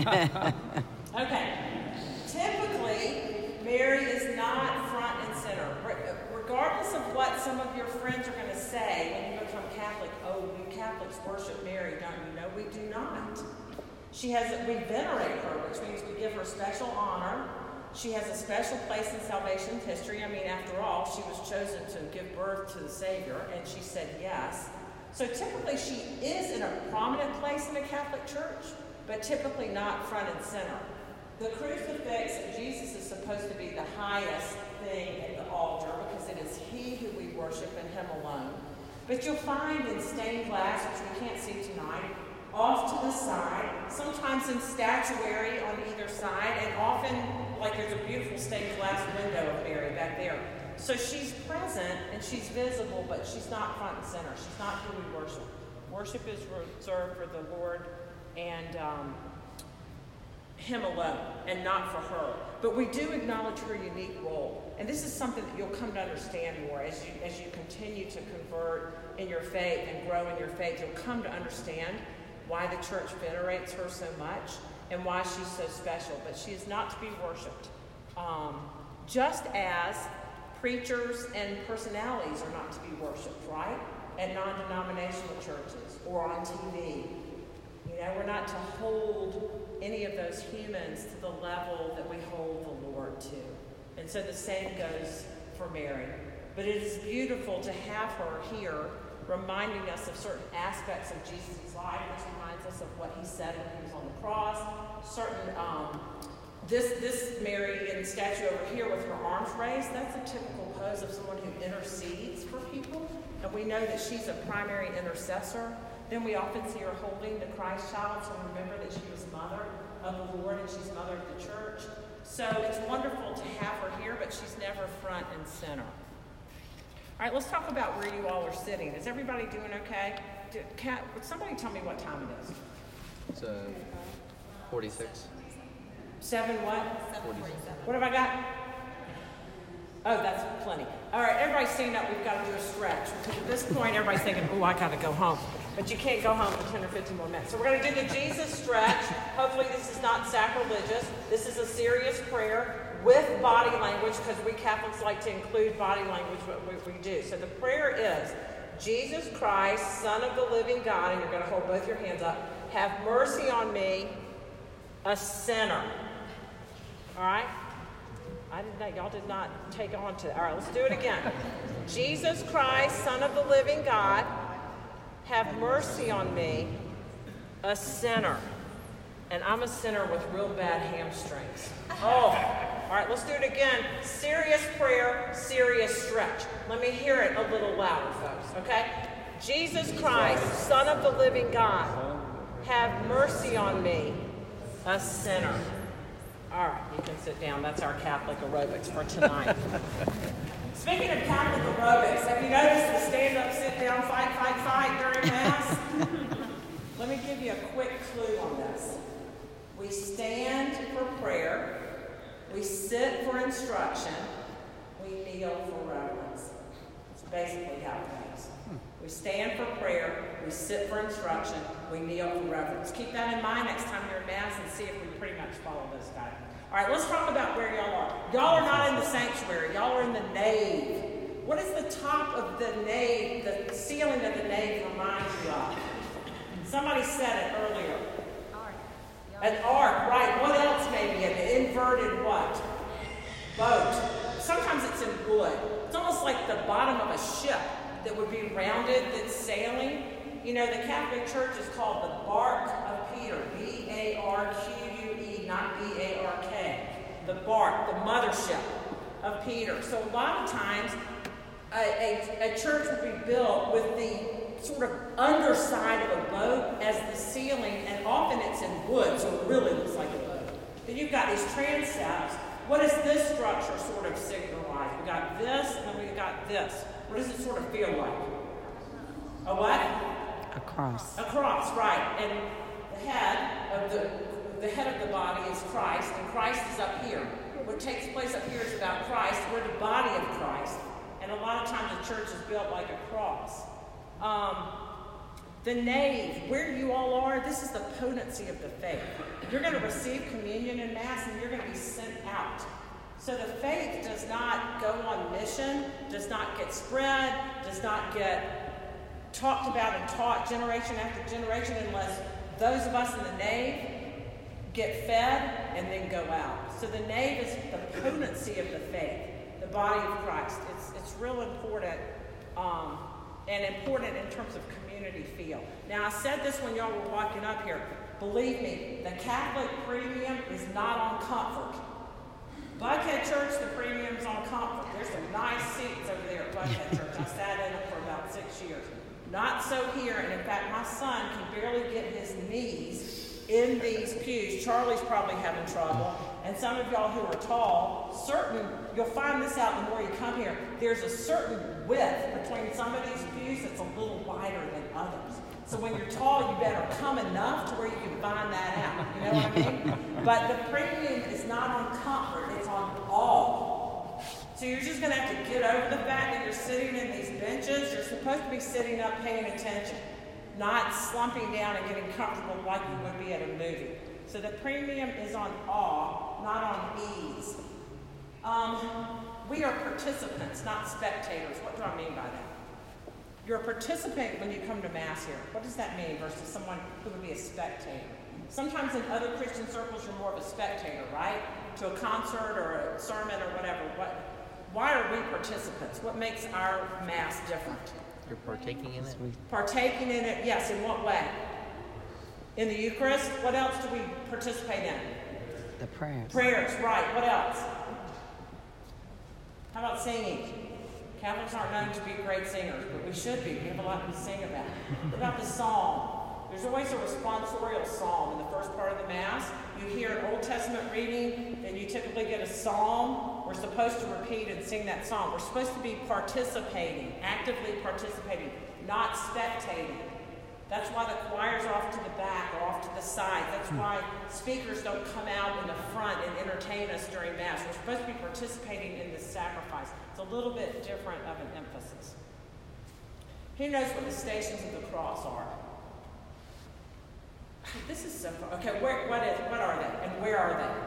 Okay. Typically, Mary is not front and center. Regardless of what some of your friends are going to say when you become Catholic, oh, you Catholics worship Mary, don't you? No, we do not. We venerate her, which means we give her special honor. She has a special place in salvation history. I mean, after all, she was chosen to give birth to the Savior, and she said yes. So typically she is in a prominent place in the Catholic Church, but typically not front and center. The crucifix of Jesus is supposed to be the highest thing at the altar because it is He who we worship and Him alone. But you'll find in stained glass, which we can't see tonight, off to the side, sometimes in statuary on either side, and often, like there's a beautiful stained glass window of Mary back there. So she's present and she's visible, but she's not front and center. She's not who we worship. Worship is reserved for the Lord and Him alone, and not for her. But we do acknowledge her unique role. And this is something that you'll come to understand more as you continue to convert in your faith and grow in your faith. You'll come to understand why the church venerates her so much and why she's so special. But she is not to be worshipped. Just as preachers and personalities are not to be worshipped, right? At non-denominational churches or on TV. We're not to hold any of those humans to the level that we hold the Lord to. And so the same goes for Mary. But it is beautiful to have her here reminding us of certain aspects of Jesus' life, which reminds us of what He said when He was on the cross. Certain, this Mary in the statue over here with her arms raised, that's a typical pose of someone who intercedes for people. And we know that she's a primary intercessor. Then we often see her holding the Christ child, so remember that she was mother of the Lord and she's mother of the church. So it's wonderful to have her here, but she's never front and center. All right, let's talk about where you all are sitting. Is everybody doing okay? Would somebody tell me what time it is? It's 46. 7 what? 47. What have I got? Oh, that's plenty. All right, everybody stand up. We've got to do a stretch. Because at this point, everybody's thinking, oh, I got to go home. But you can't go home for 10 or 15 more minutes. So we're going to do the Jesus stretch. Hopefully this is not sacrilegious. This is a serious prayer with body language, because we Catholics like to include body language what we do. So the prayer is, Jesus Christ, Son of the living God, and you're going to hold both your hands up, have mercy on me, a sinner. All right? I didn't know. Y'all did not take on to that. All right, let's do it again. Jesus Christ, Son of the living God, have mercy on me, a sinner. And I'm a sinner with real bad hamstrings. Oh, all right, let's do it again. Serious prayer, serious stretch. Let me hear it a little louder, folks, okay? Jesus Christ, Son of the living God, have mercy on me, a sinner. All right, you can sit down. That's our Catholic aerobics for tonight. Speaking of Catholic aerobics, have you noticed the stand up, sit down, fight during Mass? Let me give you a quick clue on this. We stand for prayer, we sit for instruction, we kneel for reverence. That's basically how it goes. We stand for prayer, we sit for instruction, we kneel for reverence. Keep that in mind next time you're in Mass and see if we pretty much follow this guy. All right, let's talk about where y'all are. Y'all are not in the sanctuary. Y'all are in the nave. What does the top of the nave, the ceiling of the nave remind you of? Somebody said it earlier. An ark, right. What else maybe? An inverted what? Boat. Sometimes it's in wood. It's almost like the bottom of a ship that would be rounded that's sailing. You know, the Catholic Church is called the Bark of Peter. B-A-R-Q-U-E, not B-A-R-K. The bark, the mothership of Peter. So a lot of times, a church would be built with the sort of underside of a boat as the ceiling, and often it's in wood, so it really looks like a boat. Then you've got these transepts. What does this structure sort of signalize? We got this, and then we got this. What does it sort of feel like? A what? A cross. A cross, right. And the head of the body is Christ, and Christ is up here. What takes place up here is about Christ. We're the body of Christ. And a lot of times the church is built like a cross. The nave, where you all are, this is the potency of the faith. You're going to receive communion in Mass, and you're going to be sent out. So the faith does not go on mission, does not get spread, does not get talked about and taught generation after generation unless those of us in the nave get fed and then go out. So the nave is the potency of the faith, the body of Christ. It's real important. And important in terms of community feel. Now, I said this when y'all were walking up here. Believe me, the Catholic premium is not on comfort. Buckhead Church, the premium's on comfort. There's some nice seats over there at Buckhead Church. I sat in them for about 6 years. Not so here, and in fact, my son can barely get his knees in these pews. Charlie's probably having trouble. And some of y'all who are tall, you'll find this out the more you come here. There's a certain width between some of these pews that's a little wider than others. So when you're tall, you better come enough to where you can find that out. You know what I mean? But the premium is not on comfort, it's on awe. So you're just going to have to get over the fact that you're sitting in these benches. You're supposed to be sitting up paying attention, not slumping down and getting comfortable like you would be at a movie. So the premium is on awe, not on ease. We are participants, not spectators. What do I mean by that? You're a participant when you come to Mass here. What does that mean versus someone who would be a spectator? Sometimes in other Christian circles, you're more of a spectator, right? To a concert or a sermon or whatever. Why are we participants? What makes our Mass different? You're partaking in it? Partaking in it, yes. In what way? In the Eucharist? What else do we participate in? The prayers. Prayers, right. What else? How about singing? Catholics aren't known to be great singers, but we should be. We have a lot to sing about. What about the psalm? There's always a responsorial psalm in the first part of the Mass. You hear an Old Testament reading, then you typically get a psalm. We're supposed to repeat and sing that psalm. We're supposed to be participating, actively participating, not spectating. That's why the choirs are off to the back or off to the side. That's why speakers don't come out in the front and entertain us during Mass. We're supposed to be participating in this sacrifice. It's a little bit different of an emphasis. Who knows what the Stations of the Cross are? This is so far. Okay, what are they? And where are they?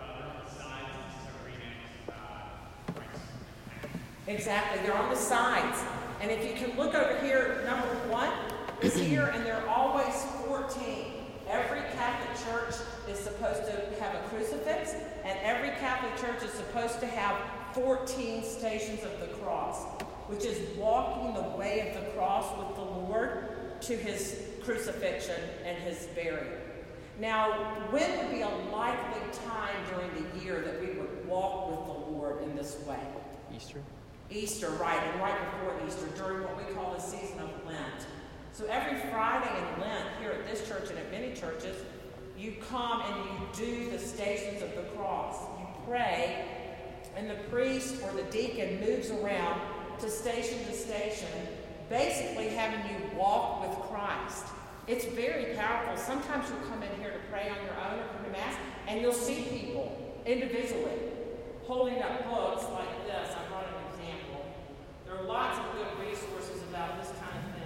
Exactly, they're on the sides. And if you can look over here, number 1 is here, and there are always 14. Every Catholic church is supposed to have a crucifix, and every Catholic church is supposed to have 14 Stations of the Cross, which is walking the way of the cross with the Lord to his crucifixion and his burial. Now, when would be a likely time during the year that we would walk with the Lord in this way? Easter? Easter, right, and right before Easter, during what we call the season of Lent. So every Friday in Lent, here at this church and at many churches, you come and you do the Stations of the Cross. You pray, and the priest or the deacon moves around to station, basically having you walk with Christ. It's very powerful. Sometimes you'll come in here to pray on your own or come to Mass, and you'll see people individually holding up books like this. I brought an example. There are lots of good resources about this kind of thing.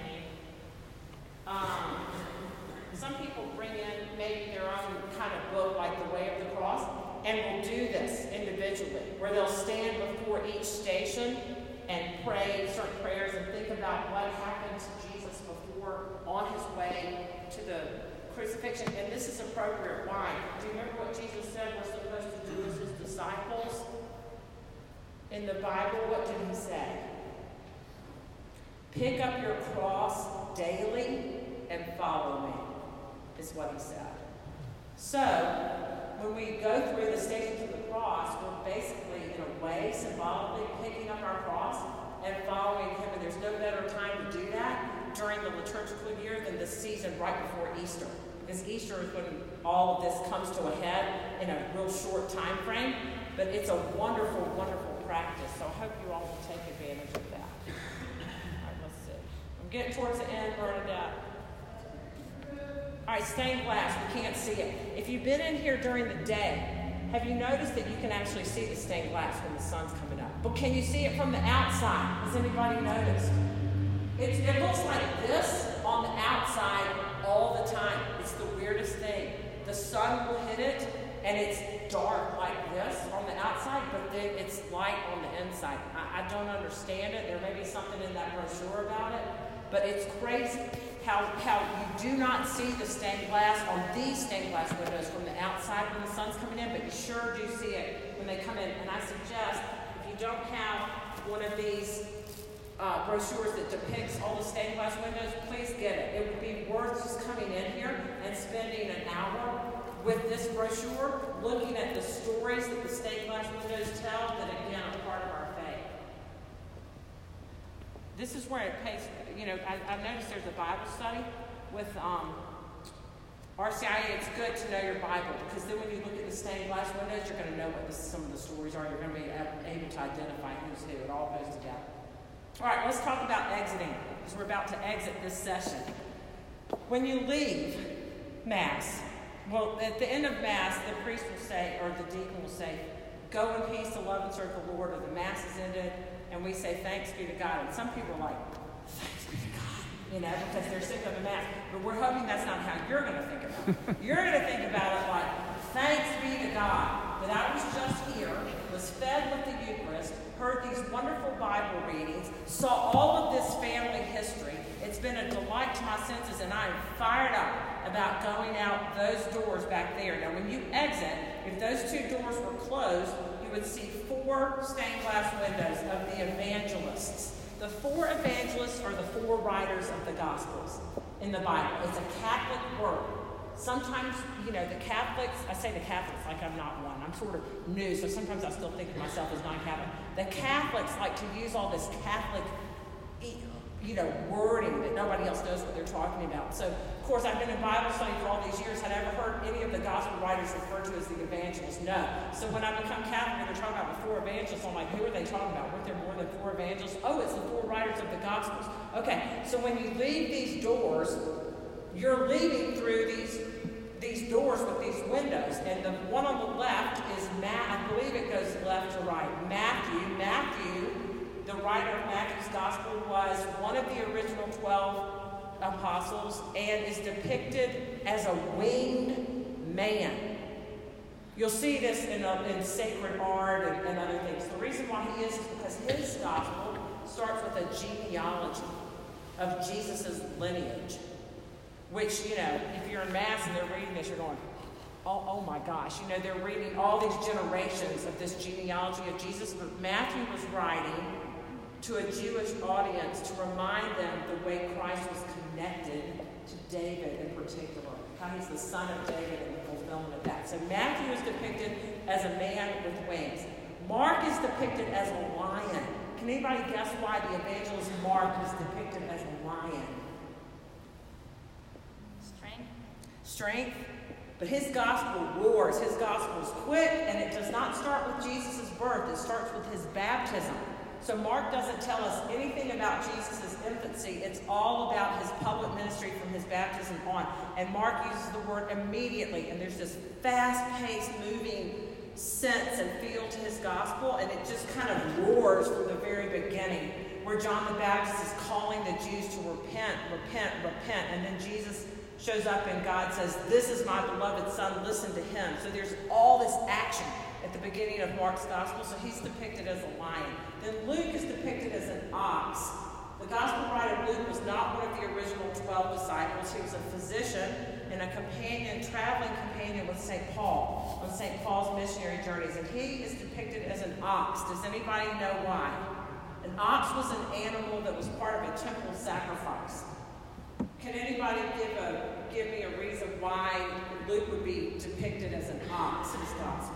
Some people bring in maybe their own kind of book like The Way of the Cross, and will do this individually, where they'll stand before each station and pray certain prayers and think about what happened to Jesus before on his way to the crucifixion. And this is appropriate. Why? Do you remember what Jesus said we're supposed to do as his disciples? In the Bible, what did he say? Pick up your cross daily and follow me, is what he said. So, when we go through the Stations of the Cross, we're basically, in a way, symbolically picking up our cross and following him. And there's no better time to do that during the liturgical year than the season right before Easter. Because Easter is when all of this comes to a head in a real short time frame. But it's a wonderful, wonderful practice. So I hope you all will take advantage of that. All right, let's see. I'm getting towards the end, Bernadette. All right, stained glass, we can't see it. If you've been in here during the day, have you noticed that you can actually see the stained glass when the sun's coming up? But can you see it from the outside? Has anybody noticed? It looks like this on the outside all the time. It's the weirdest thing. The sun will hit it, and it's dark like this on the outside, but then it's light on the inside. I don't understand it. There may be something in that brochure about it, but it's crazy how you do not see the stained glass on these stained glass windows from the outside when the sun's coming in, but you sure do see it when they come in. And I suggest, if you don't have one of these brochures that depicts all the stained glass windows, please get it. It would be worth just coming in here and spending an hour with this brochure, looking at the stories that the stained glass windows tell that, again, are part of our faith. This is where it pays, I've noticed there's a Bible study with RCIA. It's good to know your Bible, because then when you look at the stained glass windows, you're going to know what some of the stories are. You're going to be able to identify who's who. It all goes together. All right, let's talk about exiting, because we're about to exit this session. When you leave Mass, well, at the end of Mass, the priest will say, or the deacon will say, "Go in peace to love and serve the Lord," or the Mass is ended, and we say, "Thanks be to God." And some people are like, "Thanks be to God," because they're sick of the Mass. But we're hoping that's not how you're going to think about it. You're going to think about it like, "Thanks be to God that I was just here, was fed with the Eucharist, heard these wonderful Bible readings, saw all of this family history. It's been a delight to my senses, and I am fired up about going out those doors back there." Now, when you exit, if those two doors were closed, you would see 4 stained glass windows of the evangelists. The 4 evangelists are the 4 writers of the Gospels in the Bible. It's a Catholic word. Sometimes, the Catholics, I say the Catholics like I'm not one. I'm sort of new, so sometimes I still think of myself as non-Catholic. The Catholics like to use all this Catholic, wording that nobody else knows what they're talking about. So, of course, I've been in Bible study for all these years. Had I ever heard any of the Gospel writers referred to as the evangelists? No. So when I become Catholic and they're talking about the 4 evangelists, I'm like, who are they talking about? Weren't there more than 4 evangelists? Oh, it's the 4 writers of the Gospels. Okay, so when you leave these doors, you're leaving through these doors with these windows. And the one on the left is I believe it goes left to right. Matthew, the writer of Matthew's gospel was one of the original 12 apostles and is depicted as a winged man. You'll see this in sacred art and other things. The reason why he is because his gospel starts with a genealogy of Jesus' lineage, which, you know, if you're in Mass and they're reading this, you're going, oh my gosh, you know, they're reading all these generations of this genealogy of Jesus. But Matthew was writing to a Jewish audience to remind them the way Christ was connected to David in particular, how he's the son of David and the fulfillment of that. So Matthew is depicted as a man with wings. Mark is depicted as a lion. Can anybody guess why the evangelist Mark is depicted as a lion? Strength. But his gospel roars. His gospel is quick, and it does not start with Jesus' birth. It starts with his baptism. So Mark doesn't tell us anything about Jesus' infancy. It's all about his public ministry from his baptism on. And Mark uses the word immediately. And there's this fast-paced, moving sense and feel to his gospel. And it just kind of roars from the very beginning, where John the Baptist is calling the Jews to repent, repent, repent. And then Jesus shows up and God says, "This is my beloved son, listen to him." So there's all this action at the beginning of Mark's gospel. So he's depicted as a lion. Then Luke is depicted as an ox. The gospel writer Luke was not one of the original 12 disciples. He was a physician and a companion, traveling companion with St. Paul on St. Paul's missionary journeys. And he is depicted as an ox. Does anybody know why? An ox was an animal that was part of a temple sacrifice. Can anybody give me a reason why Luke would be depicted as an ox in his gospel?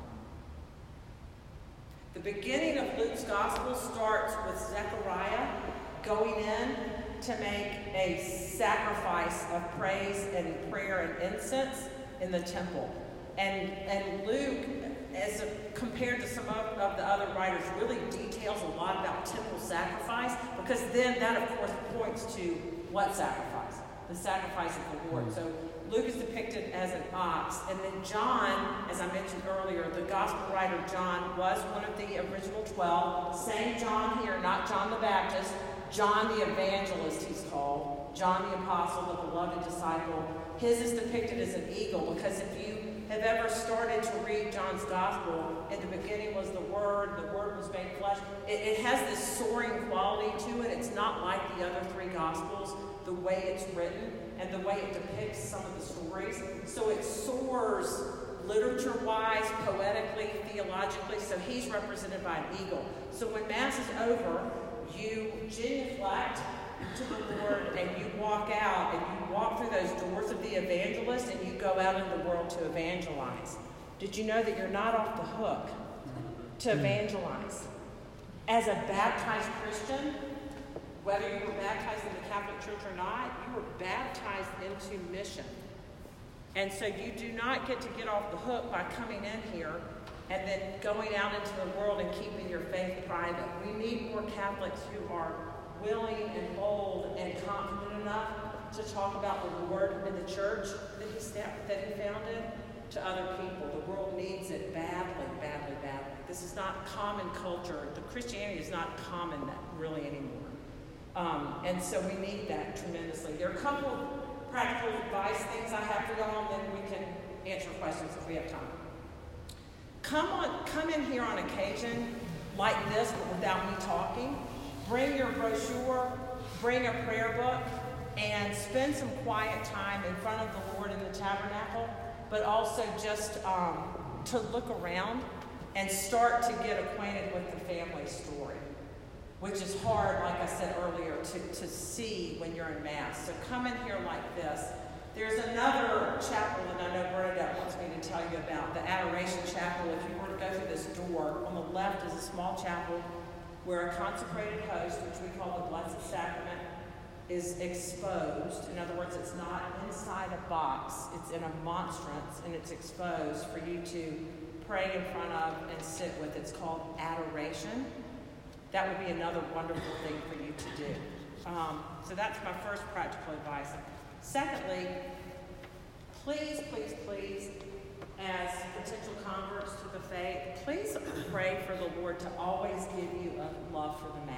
The beginning of Luke's gospel starts with Zechariah going in to make a sacrifice of praise and prayer and incense in the temple. And Luke, as compared to some of the other writers, really details a lot about temple sacrifice, because then that, of course, points to what sacrifice? The sacrifice of the Lord. So Luke is depicted as an ox. And then John, as I mentioned earlier, the gospel writer John was one of the original 12. Same John here, not John the Baptist. John the evangelist, he's called. John the apostle, the beloved disciple. His is depicted as an eagle, because if you have ever started to read John's gospel, in the beginning was the Word was made flesh. It has this soaring quality to it. It's not like the other three gospels, the way it's written and the way it depicts some of the stories. So it soars literature-wise, poetically, theologically. So he's represented by an eagle. So when Mass is over, you genuflect to the Lord and you walk out and you walk through those doors of the evangelist and you go out in the world to evangelize. Did you know that you're not off the hook to evangelize? As a baptized Christian, whether you were baptized in the Catholic Church or not, you were baptized into mission. And so you do not get to get off the hook by coming in here and then going out into the world and keeping your faith private. We need more Catholics who are willing and bold and confident enough to talk about the Lord and the church that he founded to other people. The world needs it badly, badly, badly. This is not common culture. The Christianity is not common really anymore. And so we need that tremendously. There are a couple of practical advice things I have to go on, then we can answer questions if we have time. Come in here on occasion like this, but without me talking. Bring your brochure, bring a prayer book, and spend some quiet time in front of the Lord in the tabernacle, but also just to look around and start to get acquainted with the family story, which is hard, like I said earlier, to see when you're in Mass. So come in here like this. There's another chapel that I know Bernadette wants me to tell you about, the Adoration Chapel. If you were to go through this door, on the left is a small chapel where a consecrated host, which we call the Blessed Sacrament, is exposed. In other words, it's not inside a box. It's in a monstrance, and it's exposed for you to pray in front of and sit with. It's called adoration. That would be another wonderful thing for you to do. So that's my first practical advice. Secondly, please, please, please, as potential converts to the faith, please pray for the Lord to always give you a love for the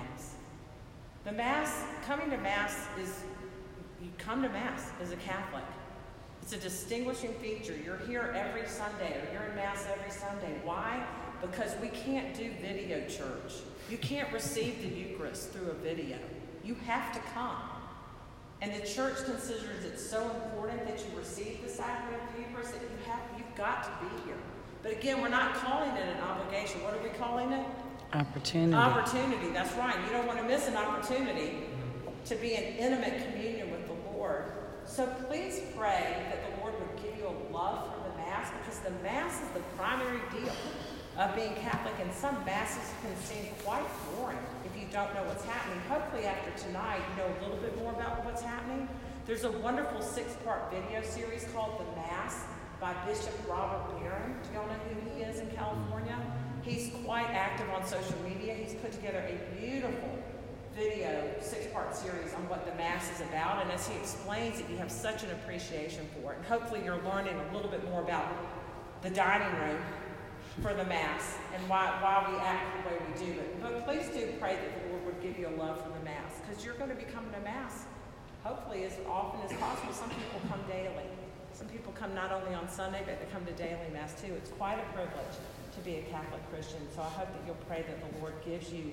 The Mass, coming to Mass is, you come to Mass as a Catholic. It's a distinguishing feature. You're here every Sunday, or you're in Mass every Sunday. Why? Because we can't do video church. You can't receive the Eucharist through a video. You have to come. And the church considers it so important that you receive the sacrament of the Eucharist that you've got to be here. But again, we're not calling it an obligation. What are we calling it? Opportunity. Opportunity, that's right. You don't want to miss an opportunity to be in intimate communion with the Lord. So please pray that the Lord would give you a love for the Mass, because the Mass is the primary deal of being Catholic, and some Masses can seem quite boring if you don't know what's happening. Hopefully after tonight you know a little bit more about what's happening. There's a wonderful 6-part video series called The Mass by Bishop Robert Barron. Do y'all know who he is in California? He's quite active on social media. He's put together a beautiful video 6-part series on what the Mass is about, and as he explains it, you have such an appreciation for it. And hopefully you're learning a little bit more about the dining room for the Mass and why we act the way we do. But please do pray that the Lord would give you a love for the Mass, because you're going to be coming to Mass hopefully as often as possible. Some people come daily. Some people come not only on Sunday, but they come to daily Mass too. It's quite a privilege to be a Catholic Christian. So I hope that you'll pray that the Lord gives you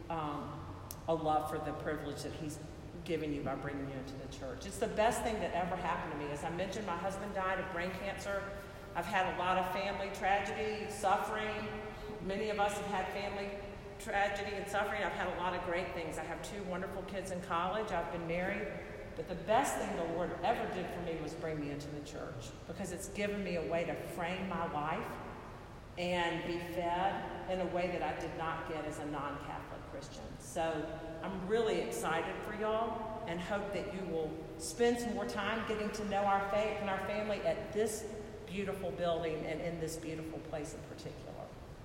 a love for the privilege that he's given you by bringing you into the church. It's the best thing that ever happened to me. As I mentioned, my husband died of brain cancer. I've had a lot of family tragedy, suffering. Many of us have had family tragedy and suffering. I've had a lot of great things. I have 2 wonderful kids in college. I've been married. But the best thing the Lord ever did for me was bring me into the church, because it's given me a way to frame my life and be fed in a way that I did not get as a non-Catholic Christian. So I'm really excited for y'all and hope that you will spend some more time getting to know our faith and our family at this beautiful building and in this beautiful place in particular.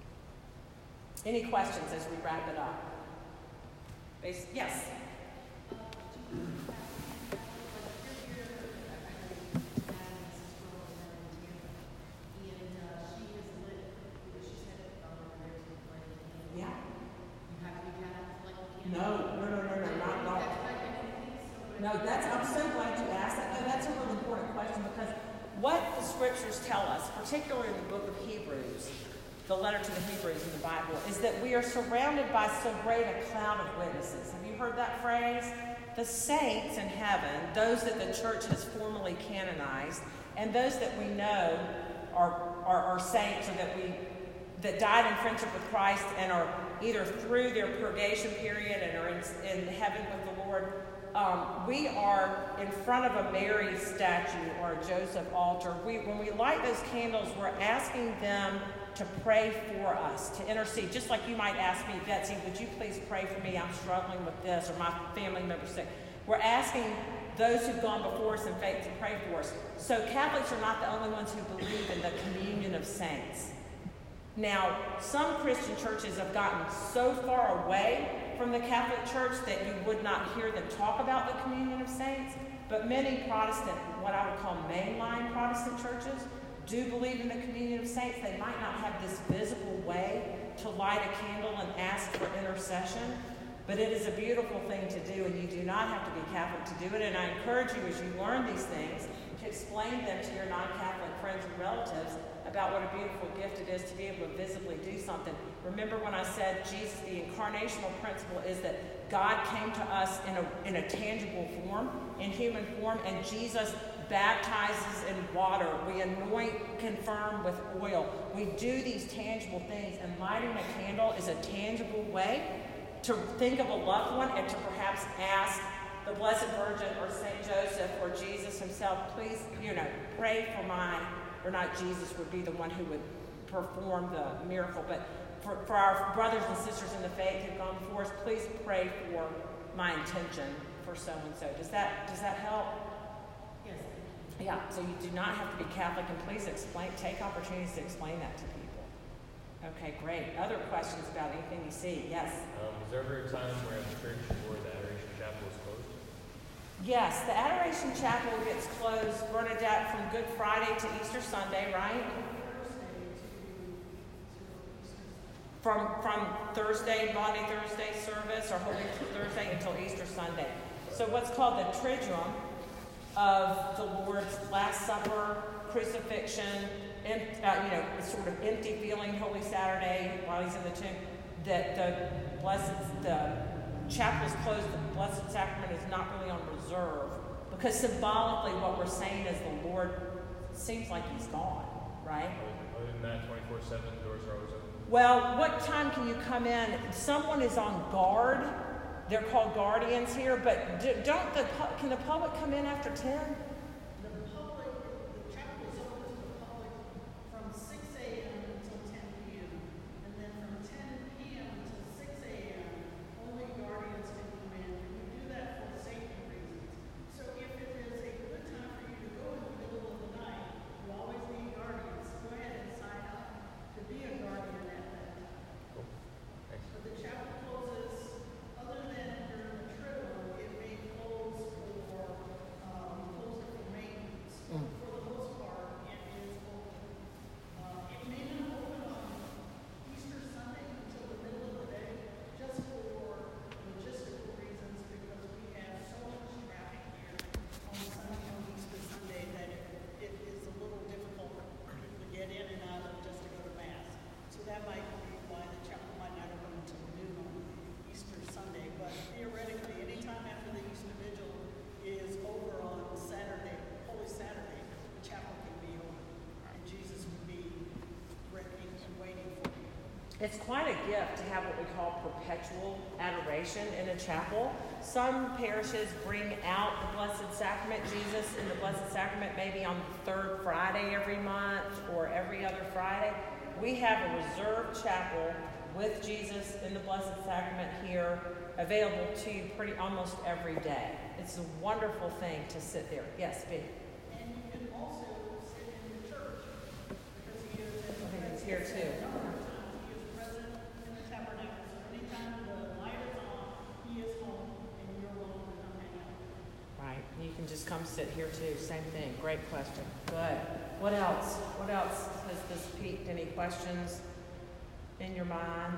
Any questions as we wrap it up? Yes? No, I'm so glad you asked that. No, that's a really important question, because what the scriptures tell us, particularly in the book of Hebrews, the letter to the Hebrews in the Bible, is that we are surrounded by so great a cloud of witnesses. Have you heard that phrase? The saints in heaven, those that the church has formally canonized, and those that we know are saints, or that died in friendship with Christ and are either through their purgation period and are in heaven with the Lord. We are in front of a Mary statue or a Joseph altar. When we light those candles, we're asking them to pray for us, to intercede. Just like you might ask me, Betsy, would you please pray for me? I'm struggling with this, or my family member's sick. We're asking those who've gone before us in faith to pray for us. So Catholics are not the only ones who believe in the communion of saints. Now, some Christian churches have gotten so far away from the Catholic Church that you would not hear them talk about the communion of saints, but many Protestant, what I would call mainline Protestant churches, do believe in the communion of saints. They might not have this visible way to light a candle and ask for intercession, but it is a beautiful thing to do, and you do not have to be Catholic to do it. And I encourage you, as you learn these things, to explain them to your non-Catholic friends and relatives about what a beautiful gift it is to be able to visibly do something. Remember when I said Jesus, the incarnational principle is that God came to us in a tangible form, in human form, and Jesus baptizes in water. We anoint, confirm with oil. We do these tangible things, and lighting a candle is a tangible way to think of a loved one and to perhaps ask the Blessed Virgin or St. Joseph or Jesus himself, please, pray for or not Jesus would be the one who would perform the miracle, but for our brothers and sisters in the faith who've gone before us, please pray for my intention for so-and-so. Does that help? Yes. Yeah, so you do not have to be Catholic, and please take opportunities to explain that to people. Okay, great. Other questions about anything you see? Yes? Was there ever a time where the church or the Adoration Chapel was closed? Yes, the Adoration Chapel gets closed, Bernadette, from Good Friday to Easter Sunday, right? from Thursday, Maundy Thursday service, or Holy Thursday until Easter Sunday. So what's called the Triduum of the Lord's Last Supper, crucifixion, sort of empty feeling Holy Saturday while he's in the tomb, that the chapel is closed, the Blessed Sacrament is not really on reserve, because symbolically what we're saying is the Lord seems like he's gone, right? Other than that, 24/7, doors are always open. Well, what time can you come in? Someone is on guard. They're called guardians here, but can the public come in after 10? The chapel is open to the public from 6 a.m. until 10 p.m. And then from 10 p.m. until 6 a.m., only guardians can come in. And we do that for safety reasons. So if it is a good time for you to go in the middle of the night, you always need guardians. Go ahead and sign up to be a guardian at that time. Cool. Thanks. But the chapel closes, other than during the Triduum, it may close for maintenance. For the most part, it is open. It may not open on Easter Sunday until the middle of the day, just for logistical reasons, because we have so much traffic here on Easter Sunday that it is a little difficult for people to get in and out of just to go to Mass. So that might be why the chapel might not open until noon on Easter Sunday. But theoretically, anytime after the Easter Vigil is over on Saturday, Holy Saturday, the chapel can be open, and Jesus will be ready and waiting for you. It's quite a gift to have what we call perpetual adoration in a chapel. Some parishes bring out the Blessed Sacrament, Jesus in the Blessed Sacrament, maybe on the third Friday every month or every other Friday. We have a reserved chapel with Jesus in the Blessed Sacrament here, available to you almost every day. It's a wonderful thing to sit there. Yes, B. And you can also sit in the church, because he is I think it's here too. he is present in the tabernacle. So anytime the light is on, he is home, and you're welcome to come hang out. Right. You can just come sit here too. Same thing. Great question. Good. What else? What else has this piqued? Any questions in your mind?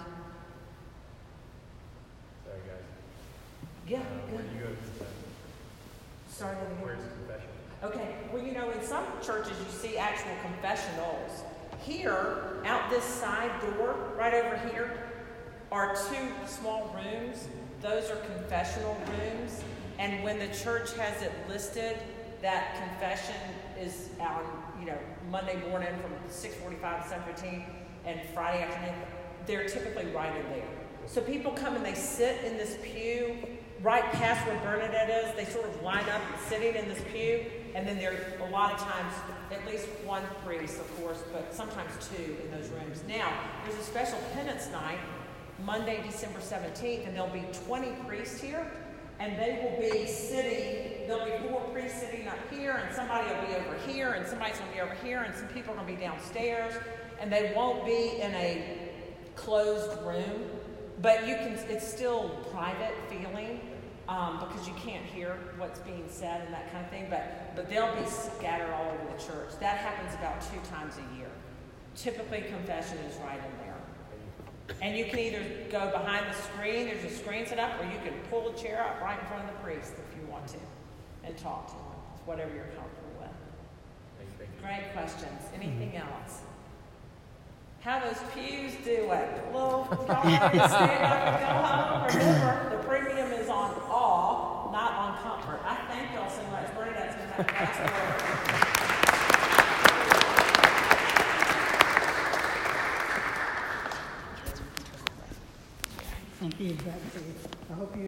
Sorry, guys. Yeah. Where Good. do you go to confession? Sorry. I didn't hear. Where's confession? Okay, well, in some churches you see actual confessionals. Here, out this side door, right over here, are two small rooms. Those are confessional rooms. And when the church has it listed, that confession is on, Monday morning from 6:45 to 7:15 and Friday afternoon. They're typically right in there. So people come and they sit in this pew right past where Bernadette is. They sort of line up sitting in this pew, and then there are a lot of times at least one priest, of course, but sometimes two in those rooms. Now, there's a special penance night, Monday, December 17th, and there'll be 20 priests here, and they will be sitting, there'll be 4 priests sitting up here, and somebody will be over here, and somebody's going to be over here, and some people are going to be downstairs, and they won't be in a closed room. But it's still private feeling, because you can't hear what's being said and that kind of thing, but they'll be scattered all over the church. That happens about 2 times a year. Typically, confession is right in there. And you can either go behind the screen, there's a screen set up, or you can pull a chair up right in front of the priest if you want to, and talk to him. It's whatever you're comfortable with. Thank you. Great questions. Anything else? How those pews do it. Well, y'all ready to stand up and go home? Remember, the premium is on awe, not on comfort. I thank y'all so much. Bernadette's going to have the last word. Thank you, Betsy. I hope you